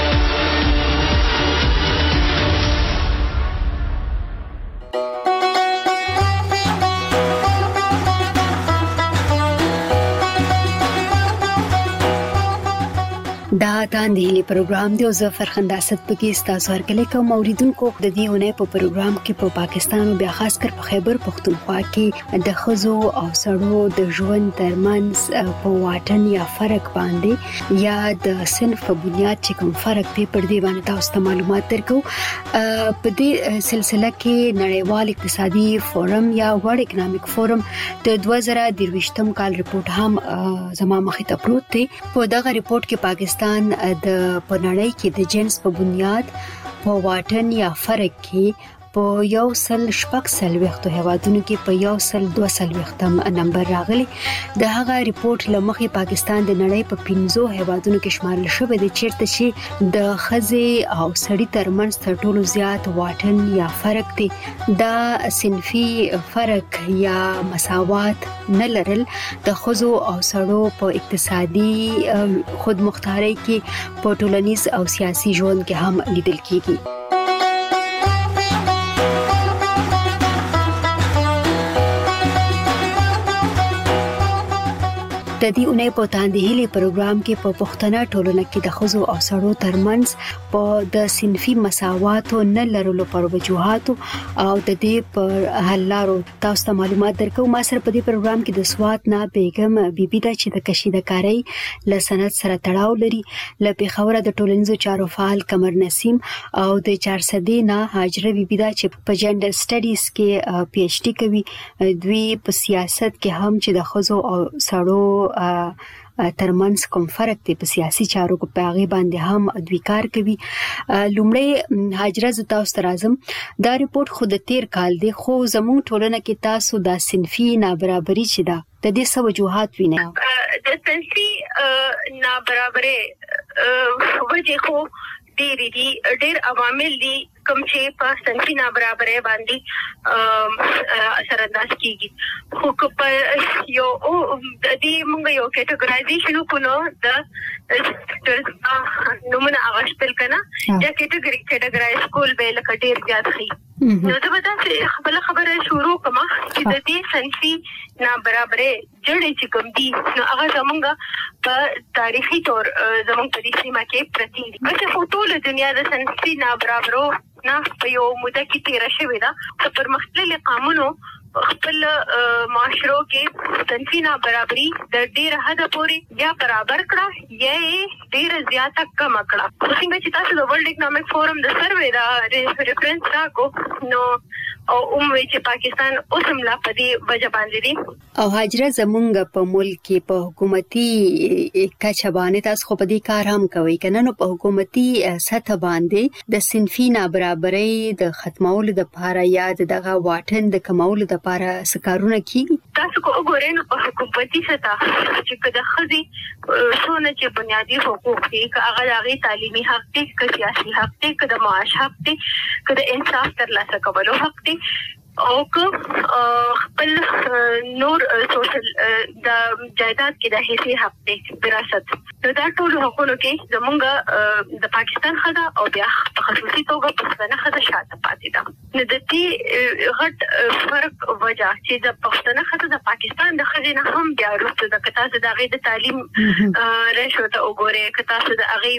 دا تاندېلی پروګرام دی او زه فرخنده اسد پکې ستاسو هرکله کوم اوریدونکو د دې ونې په پروګرام کې په پاکستان او بیا خاص کر په خیبر پختونخوا کې د خزو او سړو د ژوند ترمنځ په واټن یا فرق باندې یا د صنف په بنیاد چې کوم فرق دی پر دې باندې تاسو ته معلومات درکو. په دې سلسله کې نړیوال اقتصادي فورم یا ورلد اکونومیک فورم د 2023 کال ریپورت هم زما مخې ته پروت دی. په دغه ریپورت کې پاکستان د پنړۍ کې د جنس په بنیاد په واټن یا فرق کې په 146 هیوادونو کې په 142 نمبر راغلی. د هغه ریپورت لمخې پاکستان د نړۍ په 15 هیوادونو کې شمارل شوی دی چیرته چې د خزي او سړي ترمنځ تر ټولو زیات واټن یا فرق دی. دا صنفي فرق یا مساوات نه لرل د خزو او سړو په اقتصادي خودمختارۍ کې په ټولنیز او سیاسي ژوند کې هم لیدل کیږي. د دې اونۍ په تاندهلي پروګرام کې په پښتنه ټولنه کې د خزو او سړو ترمنځ په د صنفي مساوات نه لرلو پر وجوهات او د دې پر حل لارو تاسو ته معلومات درکو. ما سره په دې پروګرام کې د سوات نه بیگم بیبي دا چې د کشیدکارۍ لسنت سره تړاو لري، له پیښور د ټولنیزو چارو فعال قمر نسیم او د 400 نه هاجره بیبي دا چې په جنډر سټډیز کې پی ایچ ډي کوي. دوی په سیاست کې هم چې د خزو او سړو ترمنځ کوم فرق دی په سیاسي چارو کو پاغي باندې هم دوی کار کوي. لومړی هاجره ز تاسو ته راځم، دا ریپورت خود تیر کال دی، خو زموږ ټولنه کې تاسو د صنفي نابرابرۍ چې ده د دې څه وجوهات وینئ؟ د صنفي نابرابرۍ وجه خو ډېر عوامل دي کوم چې په صنفي نابرابرۍ باندې اثر انداز کیږي. خو په یو د دې موږ یو کټګورایزیشن وکړو د نومونه اغشتل کنه یا کټګورایز کول به لکه ډېر زیات خي. نو دا به تاسو خپل خبره شروع کوم چې د دې صنفي نابرابرۍ جوړې چې کوم دي نو هغه زمونږ په تاریخي تور زمونږ په دې سیمه کې پرتی دي. چې ټول دنیا د صنفي نابرابرو نه په یو موده کې تیر شوې ده. په پرمختللي قانونو خپل معاشرو کې صنفي نابرابرۍ د ډېر حد پورې یا برابر کړه یا ډېر زیاته کم کړه. څنګه چې تاسو د ورلد اکنامک فورم د سروې دا ریفرنس راکو نو او چې پاکستان اوس هم لا په دې وجه باندې دي. او هاجره زمونږ په ملک کې په حکومتي کچه باندې تاسو خو په دې کار هم کوي کنه، نو په حکومتي سطح باندې د صنفي نابرابرۍ د ختمولو لپاره یا دغه واټن د کمولو لپاره څه کارونه کیږي؟ تاسو کو وګورئ نو په حکومتي سطح چې کله خزي څونه چې بنیادی حقوق دي، هغه د تعلیمي حق دي، که سیاسي حق دي، که د معاش حق دي، که د انصاف ترلاسه کولو حق دي او خپل نور سوشل د جایداد کې د حصے حق دی وراثت. دا ټول حقوقو کې زمونږ د پاکستان خدا او بیا په خصوصي توګه پښتنه خدا شاته پاتې ده. نو د دې غټ فرق وجه چې د پښتنه خدا د پاکستان د خزینه هم بیا وروسته د کتاسو د غي د تعلیم ریشو ته وګوره، کتاسو د غي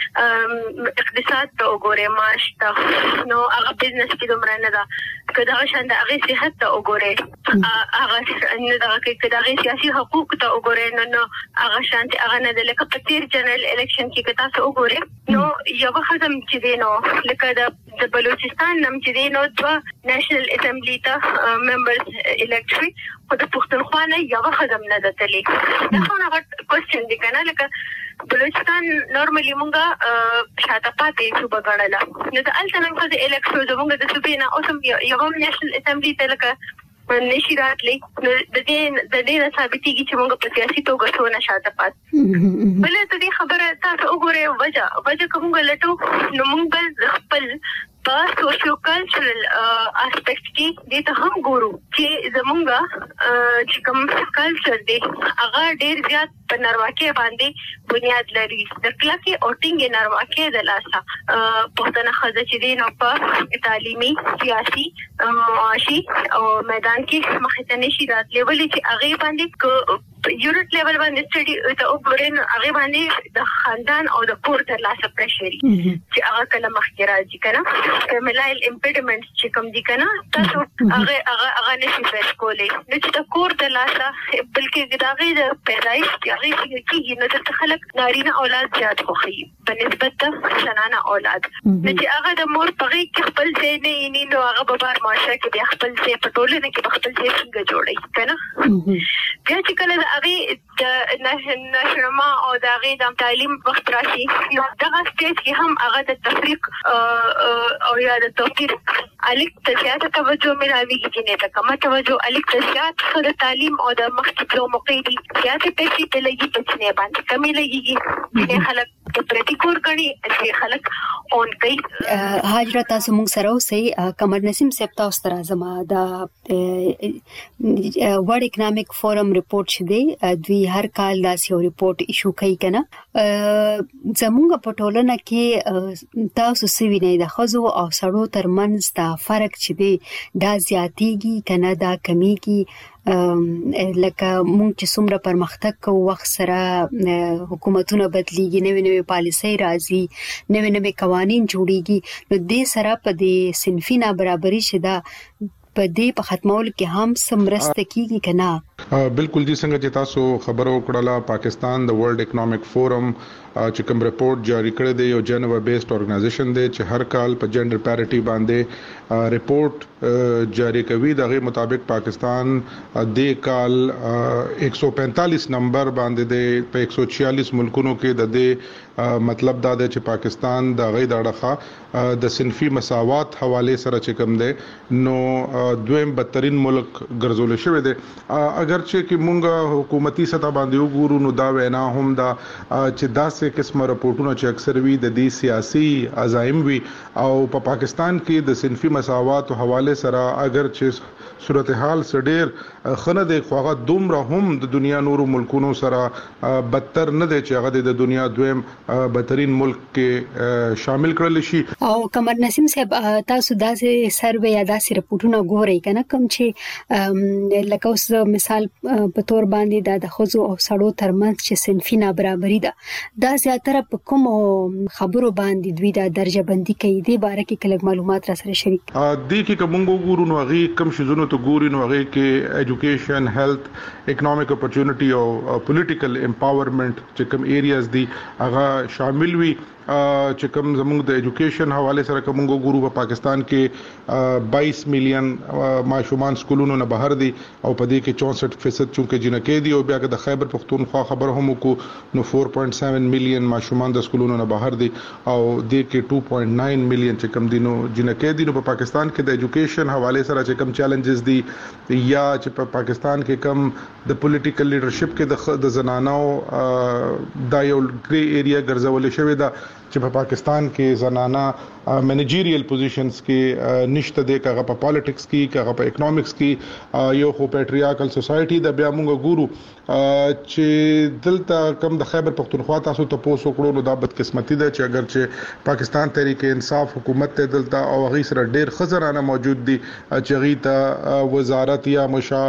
اقتصاد ته وګوره، معاش ته نو هغه بزنس کې دومره نه ده. کدا شان د هغه صحت ته وګوره، هغه نه دا کې کدا هغه سیاسي حقوق ته وګوره، نو هغه شان ته هغه نه د لکه په تیر جنرال الیکشن کې کدا څه وګوره نو یو خدم چې دی نو لکه د بلوچستان نم چې دی نو د نېشنل اسمبلی ته ممبرز الیکټري خو د پښتونخوا نه یو خدم نه دتلی. دا خو نه غټ کوېسچن دی کنه، لکه بلوچستان نورمالي مونږه شاته پاتې شو بغړله. نو د الټنم خو د الیکشن زمونږ د صوبې نه اوسم یو نېشنل اسمبلی ته لکه نشي راتلی. د دې ثابتېږي چې مونږ په سیاسي توګه څونه شاته پات. بل ته دې خبره تاسو وګورئ وجه کومه لټو نو مونږ به خپل په سوشیو کلچرل اسپیکټ کې دې ته هم ګورو چې زمونږ چې کوم کلچر دی هغه ډېر زیات په نارواکې باندې بنیاد لري. د کلکې او ټینګې نارواکې د لاسه پښتنه خزه چې دی نو په تعلیمي، سیاسي، معاشي او میدان کې مخې ته نشي راتلی. ولې چې هغې باندې یونټ لیول باندې سټډي ته وګورئ هغه باندې د خاندان او د کور تر لاسه پرشري چې هغه کله مخکې راځي کنه فیمیلایل امپیډمنټ چې کوم دي کنه تاسو هغه نشي فیس کولی. نو چې د کور تر لاسه بلکې د هغې د پیدایش هغې څنګه کېږي نو د خلک نارینه اولاد زیات خوښي په نسبت د زنانه اولاد. نو چې هغه د مور په غېږ کې خپل ځای نه ویني نو هغه به بار معاشره کې بیا خپل ځای په ټولنه کې خپل ځای څنګه جوړوي کنه. بیا چې کله هغه د نشرما او د هغه د تعلیم وخت راشي نو دغه سټیج کې هم هغه د تفریق او یا د توپیر الیک تزیات توجه ملاویږي چې نه تا کما توجه الیک تزیات خو د تعلیم او د مخکې موقع دي زیات پیسې ته لګي پچنه باندې کمی لګيږي چې خلک د پرتی کور غني چې خلک اون کوي. حاجره تاسو موږ سره اوسئ. قمر نسیم صاحب تاسو تر زما د ورلد اکنامک فورم ریپورت شه دی دوی هر کال داسې یو ریپورت ایشو کوي کنه. زموږ په ټولنه کې تاسو سوینه د خزو او سړو ترمنځ دا فرق چې دی دا زیاتیږي کنه دا کمیږي لکه مونږ چې څومره پرمختګ کوو وخت سره حکومتونه بدليږي نوې پالیسۍ راځي نوې قوانين جوړيږي نو دې سره په دې صنفي نابرابرۍ شدا په دې په ختمولو کې هم سمرسته کیږي کنه بالکل دي څنګه چې تاسو خبرو کړله پاکستان د ورلد اکونومیک فورم چې کوم رپورت جاری کړی دی یو جنیوا بیسډ اورګنایزیشن دی چې هر کال په جندر پیریټي باندې رپورت جاری کوي دغه مطابق پاکستان د کال 145 نمبر باندې دی په 146 ملکونو کې د مطلب دا دی چې پاکستان د غي دغه د صنفي مساوات حواله سره چې کوم دی نو دویم بدترین ملک ګرځول شوی دی اگر چې مونږه حکومتي سطح باندې وګورو نو دا وینا هم دا چې داسې قسمه رپورټونه چې اکثر وی د دې سیاسي عزایم وی او په پاکستان کې د صنفي مساوات او حواله سره اگر چې صورتحال سډیر خنه د خواغه دومره هم د دنیا نورو ملکونو سره بدتر نه دی چې هغه د دنیا دویم بدترین ملک کې شامل کړل شي او قمر نسیم صاحب تاسو داسې سروې یا داسې رپورټونه ګورئ کنه کوم چې لکه اوس مثال په تور باندې د خزو او سړو ترمنځ چې صنفي نابرابرۍ ده دا زیاتره په کوم خبرو باندې دوی دا درجه بندي کوي د باره کې کله معلومات را سره شریک دي کې کوم ګورو نو هغه کم شزونو ته ګوري نو هغه کې ایجوکیشن هیلث اکونومیک اپورچونټی او پولیټیکل امپاورمنٹ چې کوم ایریاز دي هغه شامل وي چې کوم زموږ د ایجوکیشن حواله سره کوم ګورو په پاکستان کې 22 میلیون ماشومان سکولونو نه بهر دي او په دې کې 64% چونکه جنکې دي او بیا که د خیبر پختونخوا خبر هم کو نو 4.7 میلیون ماشومان د سکولونو نه بهر دي او دې کې 2.9 میلیون چې کوم دینو جنکې دي نو په پاکستان کې د ایجوکیشن حواله سره چې کوم چیلنجز دي یا چې په پاکستان کې کوم د پولیټیکل لیډرشپ کې د زنانو دا یو ګری ایریا ګرځول شوی دا چې په پاکستان کې زنانه منیجریل پوزیشنز کې نشته د کغه په پالیټکس کې کغه په اکونومکس کې یو خو پیټریارکل سوسایټي د بیا موږ ګورو چې دلته کم د خیبر پختونخوا تاسو ته پوسو کړو نو دا بدقسمتي ده چې اگر چې پاکستان تحریک انصاف حکومت ته دلته او غي سره ډېر خزرانه موجود دي چې غي ته وزارت یا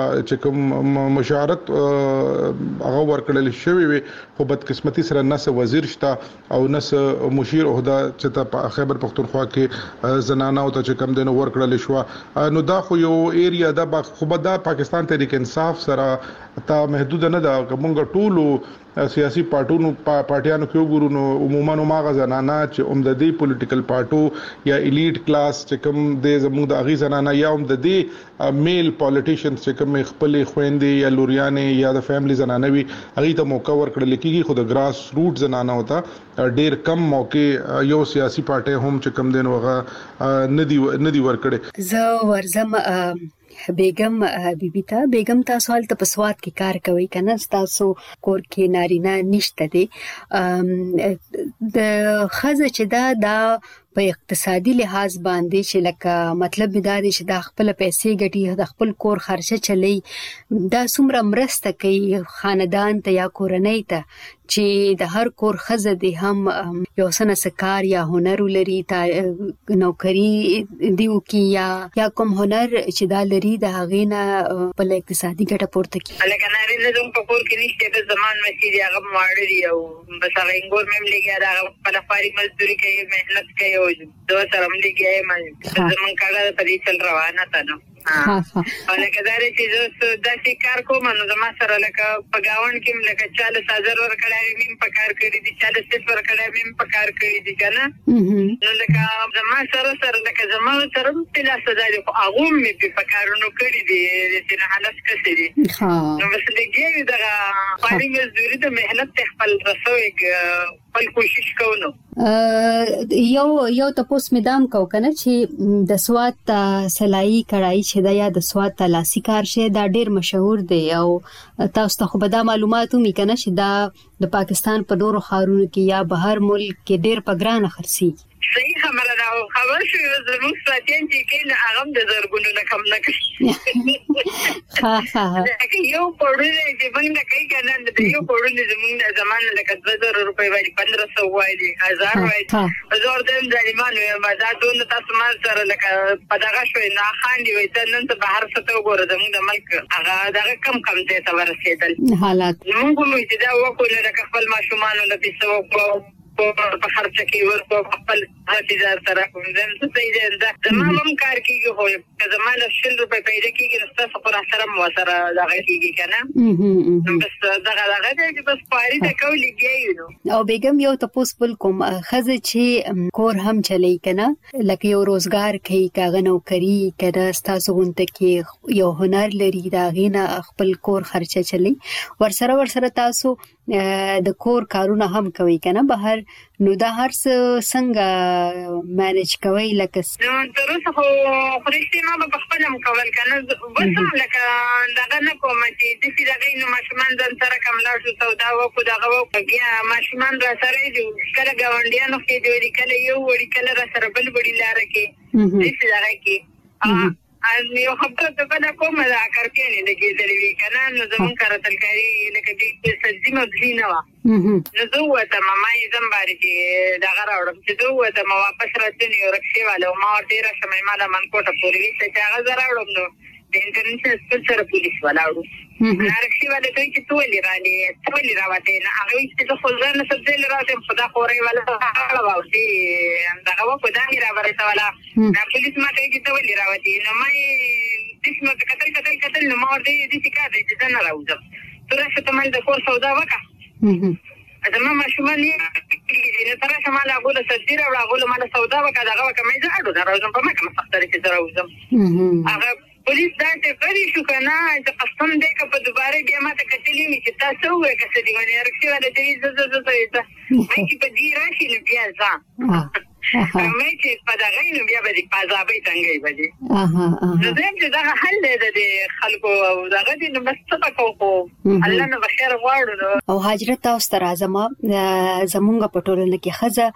مشارت هغه ورکړل شوی وي خو بدقسمتي سره نس وزیر شته او نس مشیر عہده چې ته خیبر پختونخوا کې زنانه او ته چې کم دنه ورکړل شو نو دا خو یو ایریا د خو دا پاکستان تحریک انصاف سره تا محدود نه ده کومګه ټولو سیاسي پارټیانو کې وګورو نو عموما ماغه زنانه چې عمددي پولیټیکل پارټو یا الیټ کلاس چې کوم د زموږ د اغي زنانه یا عمددي میل پولیټیشنز چې کوم خپل خويندې یا لوريانې یا د فیملی زنانه وي اغي ته موقع ورکړل کیږي خو د ګراس روټ زنانه وتا ډېر کم موقع یو سیاسي پارټي هم چې کوم دین وغه ندي ورکړي زه ورزم بیگم بیبیتا بیگم تاسو حالت په سواد کې کار کوي کنه تاسو کور کې نارینه نشته دي د خزه چې دا په اقتصادي لحاظ باندې چې لکه مطلب دا دی چې د خپل پیسې ګټي د خپل کور خرچه چلی دا څومره مرسته کوي خاندان ته یا کورنۍ ته چې د هر کور خزه دي هم یو سنه سکار یا هنر لري تا نوکری دیو کی یا کوم هنر چې دا لري د هغه نه په اقتصادي ګټه پورته کی لکه نارینه زم په کور کې نشته په زمان مسیدي هغه ماړی او بس هغه انګور مم لګیا دا په لفاري مزدوري کوي مهنت کوي او دوه سره مم لګیا ما زمون کاغه په دې چل روانه تا نو لکه دا چې زه داسې کار کوم نو زما سره لکه په گاون کې لکه 40,000 ورکړای مم په کار کړی دي 40 ورکړای مم په کار کړی دي کنه نو لکه زما سره لکه زما سره په لاس دالي خو هغه مې په کارونو کړی دي چې نه حالت کسي دي نو بس لګي دا پاري مزدوري د مهنت خپل رسوي خپل کوشش کوو یو تاسو میدان کو کنه چې د سواد سلای کړای چې دا یا د سواد تلاسي کار شه دا ډیر مشهور دی او تاسو ته خو به دا معلوماتو می کنه چې دا د پاکستان په ډورو خارونو کې یا بهر ملک کې ډیر په ګران خرسي صحیح خبره ده خبر شو زموږ ساتین چې کله هغه د زرګونو نه کم نه کوي لکه یو پړونه چې موږ نه کوي کنه د یو پړونه زموږ د زمانه لکه 2000 روپۍ وایي 1500 وایي 1000 وایي زور دې ځلیمانو ما دا ټول تاسو ما سره لکه پدغه شوي نه خاندي وي ته نن ته بهر څه ته وګوره زموږ د ملک هغه دغه کم ته ورسېدل حالات موږ مو چې دا وکړو لکه خپل ماشومان له پیسو په خرچه کې ورکو خپل هڅه سره کوم څه پیدا ده زموږ کار کیږي خو زموږ 100 روپۍ پیدا کیږي نو تاسو پر سره مو سره دغه کیږي کنه بس دغه چې بس پاري ته کولی کیږي او بیگم یو تاسو بل کوم خزه چې کور هم چلی کنه لکه یو روزګار کوي کاغه نوکری کده تاسو غونته کې یو هنر لري دا غینه خپل کور خرچه چلی ورسره تاسو د کور کارونه هم کوي کنه بهر نو دا هر څنګه مانج کوي لکه نو تر اوسه خو خورشتي ما په خپل مکول کنه وسم لکه دا نه کوم چې د دې دغه نو ماشومان د سره کملا شو سودا وکړو دغه وکړه ماشومان را سره دي کله گاونډیانو کې دی کله یو وړي کله را سره بل وړي لار کې د دې دغه کې یو خبره ته بل کومه دا کارکې نه کېدلې کنه نو زمون کار تلکاري لکه دې سجدي مبلي نه و نو زه ما یې زمباري چې دا غراوړم چې زه ما واپس راځم یو رکشي والو ما ورته راشم ما د منکوټه پولیس ته هغه زراوړم نو د انټرنیشنل سکول سره پولیس ولاړو رکشي والو ته چې تولې راوته نه هغه چې څه خلځنه سبزل راځم خدا خوري ولا راوځي دا هغه په دغه راوړته ولا پولیس ما ته چې تولې راوته نو ما دښمه کتل نو ما ورته دې څه کار دې ځنه راوځم ترڅو ته مې د کور سودا وکړه زما ماشومان یې تر څو ما لا غوله سجدي را غوله ما سودا وکړه دغه وکړه مې زړه راوځم په مکه مستری کې راوځم هغه پولیس دا ته کړی شو کنه چې قسم دې که په دوباره بیا ما ته کتلې مې چې تاسو وې که څه دی باندې رکشي ولا دې زه مې په دې راشي نو بیا ځم مې چې په دغه نو بیا به دې پازابې څنګه وي نو دې دا حل دې خلکو دغه دې نو بس څه کو الله نو بخیر غواړو او حضرت تاسو تر اعظم زمونږ په ټولنه کې خزه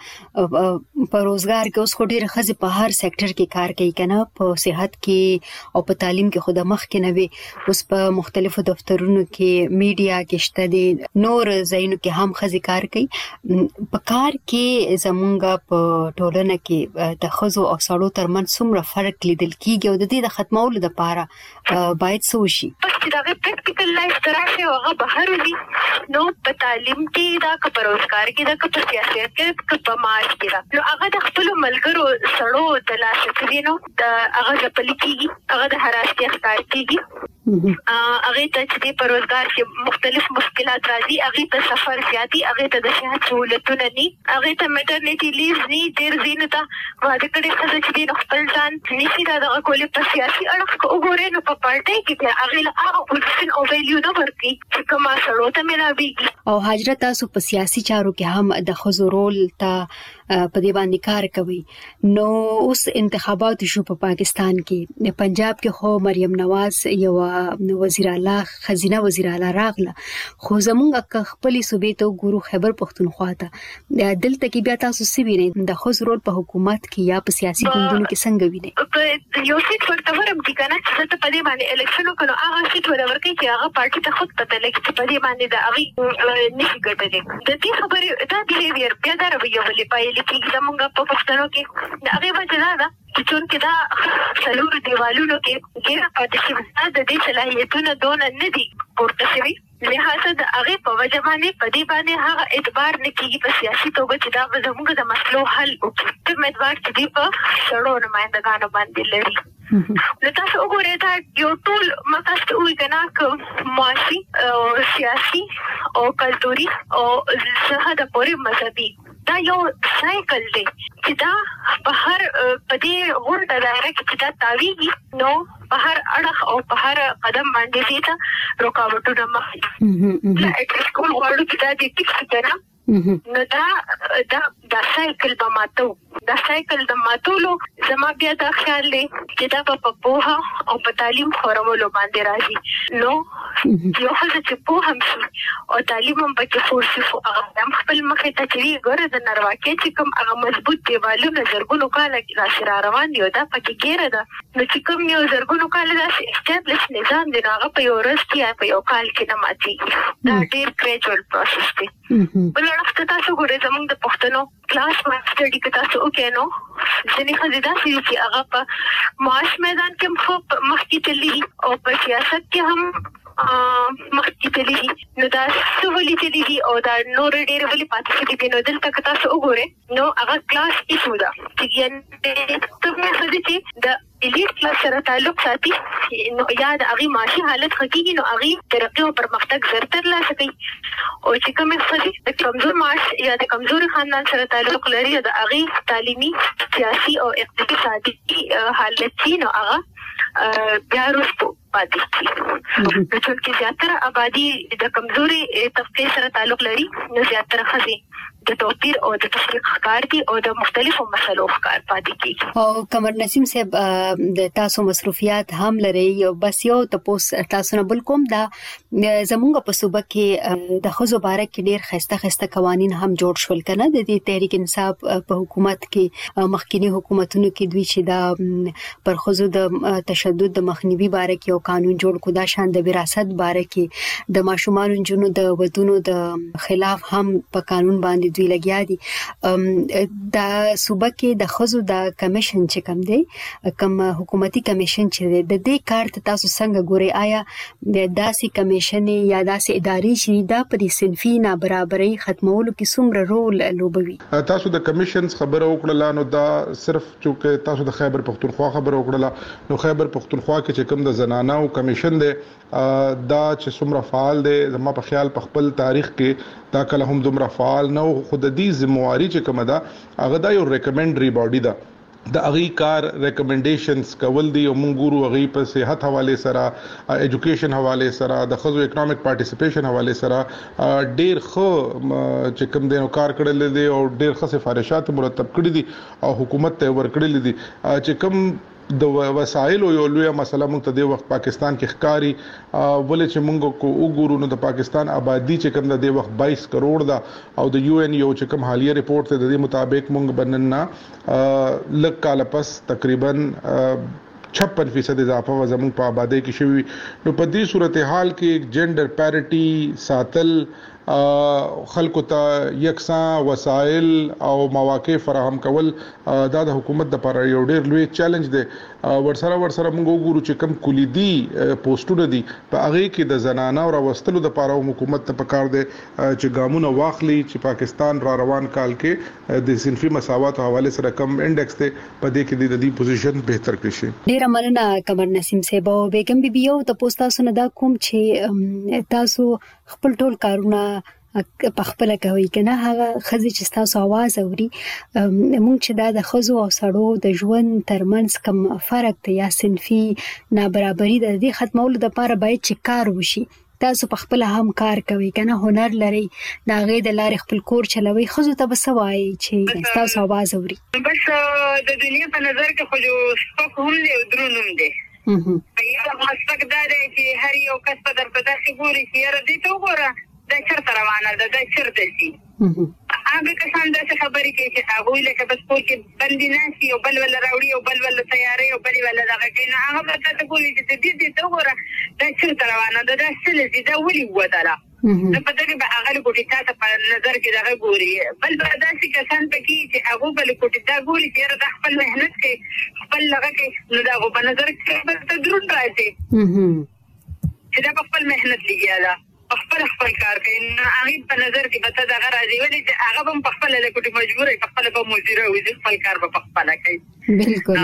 په روزګار کې اوس خو ډېر خزه په هر سېکټر کې کار کوي کنه په صحت کې او په تعلیم کې خود مخ کې نه وي اوس په مختلفو دفترونو کې میډیا کې شته دي نور ځایونو کې هم خزه کار کوي په کار کې زمونږ په ټولنه کې د خزو او سړو ترمن څومره فرق لیدل کیږي او د دې د ختمولو لپاره باید څه وشي بس دا پریکټیکل لایف تراشه هغه بهر دي نو په تعلیم کې دا په روزګار کې دا په سیاست کې په معاش کې دا نو هغه د خپل ملګرو سړو د لاسه کې نو هغه د پلیکيږي هغه د حراسي اختیار کیږي هغه ته چې په روزګار کې مختلف مشکلات راځي هغه ته سفر زیاتی هغه ته د صحت سہولتونه ني هغه ته میټرنیټي لیز ني ډیر زینتا واده کړي چې د خپل ځان نشي دا کولې په سیاسي اړخ وګورې نو په پارټي کې هغه له هغه پوزیشن او ویلیو نه ورکي چې کومه سره ته ملابي او حضرت تاسو په سیاسي چارو کې هم د حضور ته په دې باندې کار کوي نو اوس انتخابات شو په پاکستان کې پنجاب کې خو مریم نواز یو وزیر اعلی خزینه وزیر اعلی راغله خو زمونږ خپل صوبې ته ګورو خیبر پختونخوا ته دلته کې بیا تاسو څه وینئ د حضور په حکومت کې یا په سیاسي ګوندونو کې څنګه وینئ یو څه ورته ورم دي کنه چې ته په دې باندې الیکشن وکړو هغه څه ورکړي چې هغه پارټي ته خود پته لګي چې په دې باندې دا هغه نشي ګټلې د دې خبرې دا بیهیویر بیا دا رویه ولې پایلې کې زمونږ په پښتنو کې هغه وجه دا چې دا څلور دیوالونو کې ډېر پاتې شوی د دې صلاحیتونو دون نه دي پورته شوی لہذا د هغه په وجه باندې په دې باندې هغه اعتبار نه کیږي په سیاسي توګه چې دا زموږ د مسلو حل وکړي د اعتبار چې دی په شړو نمائندګانو باندې لري نو تاسو وګورئ دا یو ټول مقصد وي کنه معاشي او سیاسي او کلتوري او صحت پورې مذهبي دا یو سایکل دی چې دا په هر پدې ورته دایره کې دا تاویږي نو په هر اړخ او په هر قدم باندې دې ته رکاوټونه مخ لا اکسکول ورته چې دا دې ټیک څنګه نو دا سایکل به ماتو دا سایکل د ماتولو زما بیا دا خیال دی چې دا په پوهه او په تعلیم خورولو باندې راځي نو یو څه چې په هم شي او تعلیم هم پکې فورسي فو هغه هم خپل مخې ته چې ګوره د نارواکې چې کوم هغه مضبوط دیوالونه زرګونو کاله راشي را روان دي او دا پکې ګیره ده نو چې کوم یو زرګونو کاله داسې اسټابلیش نظام دی هغه په یو ورځ کې په یو کال کې نه ماتېږي دا ډېر ګریجوال پروسس دی بل وخت تاسو ګورئ زموږ د پښتنو کلاس ماسټرډي کې تاسو وکینو ځینې ښځې داسې چې هغه په معاش میدان کې مخکې تللي او په سیاست کې هم مخکې تللي نو دا څه ولې تللي او دا نور ډېر ولې پاتې شوي دي نو دلته که تاسو وګورئ نو هغه کلاس ایشو ده چې یعنې کومې ښځې چې د الیټ کلاس سره تعلق ساتي نو یا د هغې معاشي حالت ښه کېږي نو هغې ترقي او پرمختګ زر ترلاسه کوي او چې کومې ښځې د کمزور معاش یا د کمزوري خاندان سره تعلق لري د هغې تعلیمي سیاسي او اقتصادي حالت چې نو هغه بیا وروسته پاتې کېږي نو چونکې زیاتره آبادي د کمزوري طبقې سره تعلق لري نو زیاتره ښځې د توپیر او د تفریق ښکار دي او د مختلفو مسلو ښکار پاتې کېږي او قمر نسیم صاحب د تاسو مصروفیات هم لري یو بس یو تاسو نه بل کوم دا زمونږ په صوبه کې د ښځو باره کې ډېر ښایسته قوانین هم جوړ شول کنه د دې تحریک انصاف په حکومت کې مخکینی حکومتونو کې دوی چې دا پر ښځو د تشدد د مخنیوي باره کې یو قانون جوړ کو دا شان د وراثت باره کې د ماشومان جنونو د ودونو د خلاف هم په قانون باندې دوی لګیا دي د صوبه کې د ښځو د کمیشن چې کوم دی کوم حکومتي کمیشن چې دی د دې کار ته تاسو څنګه ګورئ آیا د داسې کمیشن یا داسې ادارې چې دا په دې صنفي نابرابرۍ ختمولو کې څومره رول لوبوي تاسو د کمیشنز خبره وکړه نو دا صرف چې تاسو د خیبر پختونخوا خبره وکړه نو خیبر پختونخوا کې چې کوم د زنانو کمیشن دی دا چې څومره فعال دی زما په خیال په خپل تاریخ کې دا کله هم دومره فعال نه خود دې ذمہواری چې کومه ده هغه دا یو ریکمنډري باډي ده د اغي کار ریکمنډیشنز کول دي او مونږ ګورو اغي په صحت حواله سره ایجوکیشن حواله سره د خزو اکونومیک پارټیسیپیشن حواله سره ډیر خو چې کوم دینو کار کړل دي او ډیر ښه سفارشات مرتب کړي دي او حکومت ته ورکړل دي چې کوم د وسایل یو لوی مسله موږ ته د وخت پاکستان کې ښکاری ولې چې موږ کو وګورو نو د پاکستان آبادی چې کوم د وخت 22 کروڑ ده او د یو ان یو چې کوم حالیه ریپورت ته د دې مطابق موږ بنننا لک کال پس تقریبا 56% اضافه و زموږ په آبادی کې شوی نو په دې صورتحال کې جندر پیریټي ساتل خلکو ته یکساں وسایل او مواقع فراهم کول دا د حکومت د لپاره یو ډیر لوی چیلنج دی ورسره موږ وګورو چې کوم کلیدي پوسټونه دي په هغه کې د زنانه او راوستلو د لپاره حکومت ته پکار دی چې ګامونه واخلي چې پاکستان را روان کال کې د صنفي مساوات حواله سره کم انډیکس ته په دې کې د دې پوزیشن بهتر کړي شي ډیر مننه قمر نسیم صاحب او بیگم بیبي یو تاسو ته نه دا کوم چې تاسو خپل ټول کارونه په خپل کوي کنه هغه خزي چې تاسو आवाज اوري موږ چې دا د خزو او سړو د ژوند ترمنځ کوم فرق ته یا صنفي نابرابرۍ د دې ختمولو لپاره باید چې کار وشي تاسو په خپل هم کار کوي کنه هنر لري دا غي د لارې خپل کور چلوي خزو ته بسوي چې تاسو आवाज اوري بس د دنیا په نظر کې خو جو سپک هم دی او درونم دی یو مسلک دا دی چې هر یو کس په درپدا کې ګوري چې را دي ته وګوره دا چرته روانه ده دا چرته شي هغه کسان دا خبرې کوي چې هغه لکه بس کور کې بندي نشي او بل ول راوړي او بل ول تیارې او بل ول دغه کینه هغه ته کولی چې دې ته وګوره دا چرته روانه ده دا څه دا ولي ودره نو په دغه به هغه کوټه ته په نظر کې دغه ګوري بل به دا چې کسان پکې چې هغه بل کوټه ته ګوري چې د خپل مهنت کې خپل لغه کې نو دا په نظر کې به درون راځي چې دا خپل مهنت لګیا ده خپل کار کوي هغه په نظر کې به دا غراځي ولې چې هغه هم خپل له کوټه مجبور وي خپل به مدیر وي خپل کار به خپل کوي بالکل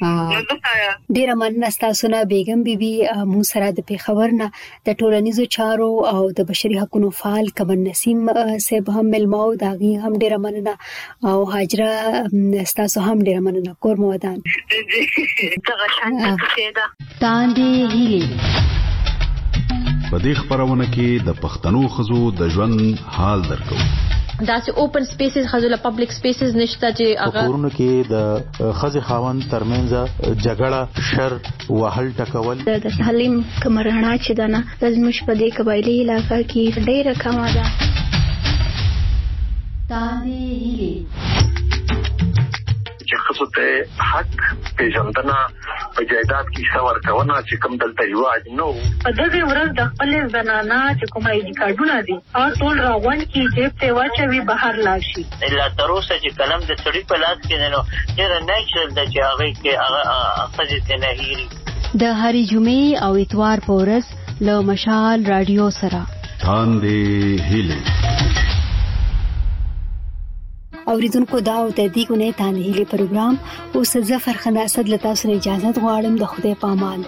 ډیر مننه تاسو نه بیگم بیبي مو سره د پیښور نه د ټولنیزو چارو او د بشري حقوقو فعال قمر نسیم صاحب هم ملماو داغي هم ډیر مننه او هاجره تاسو هم ډیر مننه کور مو ودان څنګه شانته څه تاندې هیلي په دې خبرونه کې د پښتنو خزو د ژوند حال درکو داسې اوپن سپیسز خزل پبلک سپیسز نشته چې هغه کورونو کې د خزي خاوند ترمنځ جګړه شر وهل ټکول د تعلیم کمرهنا چې دنه د زموږ په دې قبایلی علاقې کې ډېر کم ده. چې خصوص ته حق پیژندنه په جایداد کې څور کونه چې کوم دلته یو اجنو په دغه ورځ د خپل زنانه چې کوم اې ډي کارډونه دي او ټول راغون کې جیب ته واچوي بهر لاشي الا تر اوسه چې کلم د سړي په لاس کې نه ډېر نیچرل د چې هغه کې هغه خځې نه هېري. د هرې جمعې او اتوار په ورځ له مشال رادیو سره تاندې هیله اوریدونکو دا او د دې غونې تاندې هیله پروګرام اوس ظفر خنداسد لتا سره اجازه غواړم د خدای په امان.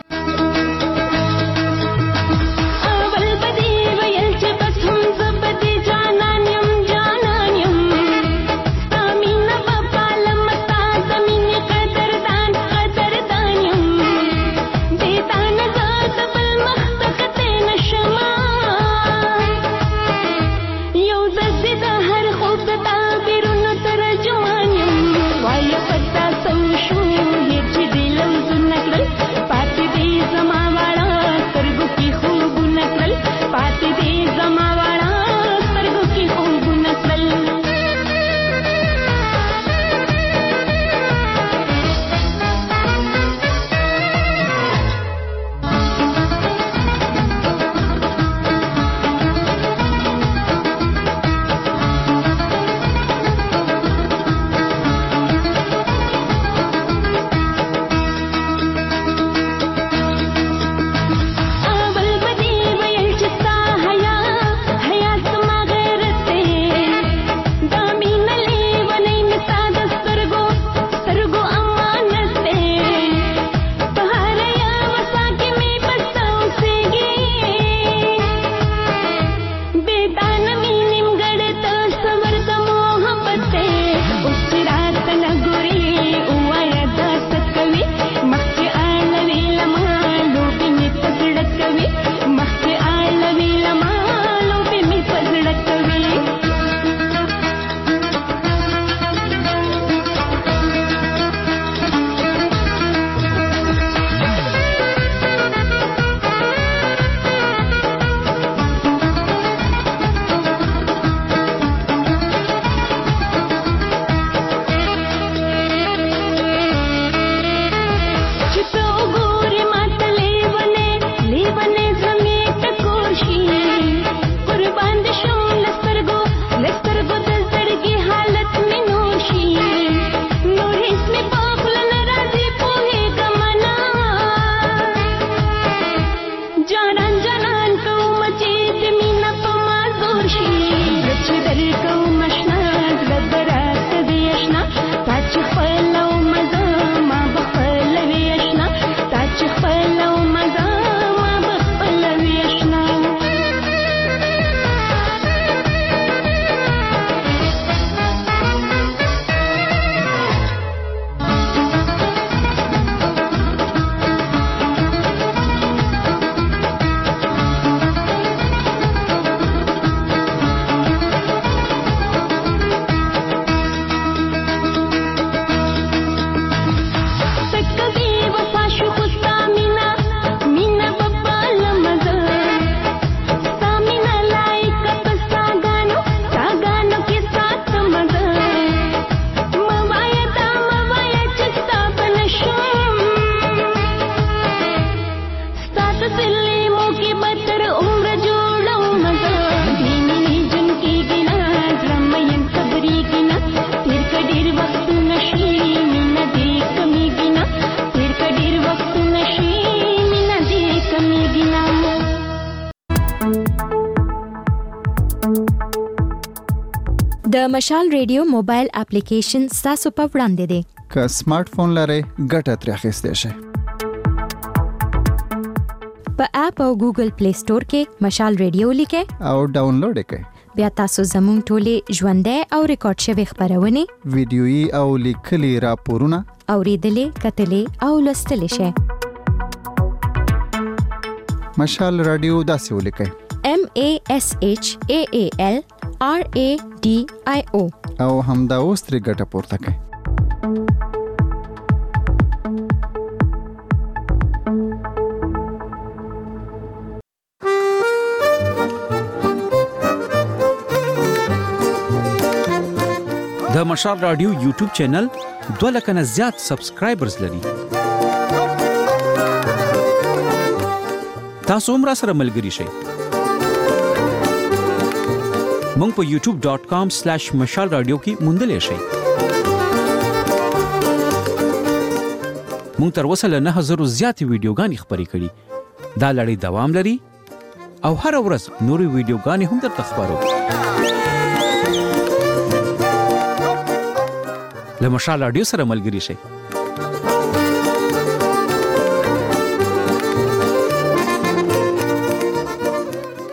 د مشال ریډیو موبایل اپلیکیشن تاسو په وړاندې دی. که سمارټ فون لرئ ګټه ترې اخیستی شئ. په اپ او ګوګل پلی سٹور کې مشال ریډیو لیکئ او ډاونلوډ یې کړئ. بیا تاسو زموږ ټولې ژوندۍ او ریکارډ شوي خبرونه، ویډیويي او لیکلي راپورونه اوریدلې، کتلې او لوستلې شئ. مشال رادیو داسې ولیکئ: MASHAAL RADIO او همدا اوس ترې ګټه پورته کړئ. د مشال رادیو یوټیوب چینل 2 لک نه زیات سبسکرایبرز لري. تاسو هم را سره ملګري شئ. مونږ په youtube.com/mashalradio کې موندلې شئ. مونږ تر اوسه له 9000 زیات ویډیوګانې خپرې کړي. دا لړۍ دوام لري او هر ورځ نوري ویډیوګانې هم درته خبرو. له مشال رادیو سره ملګري شئ.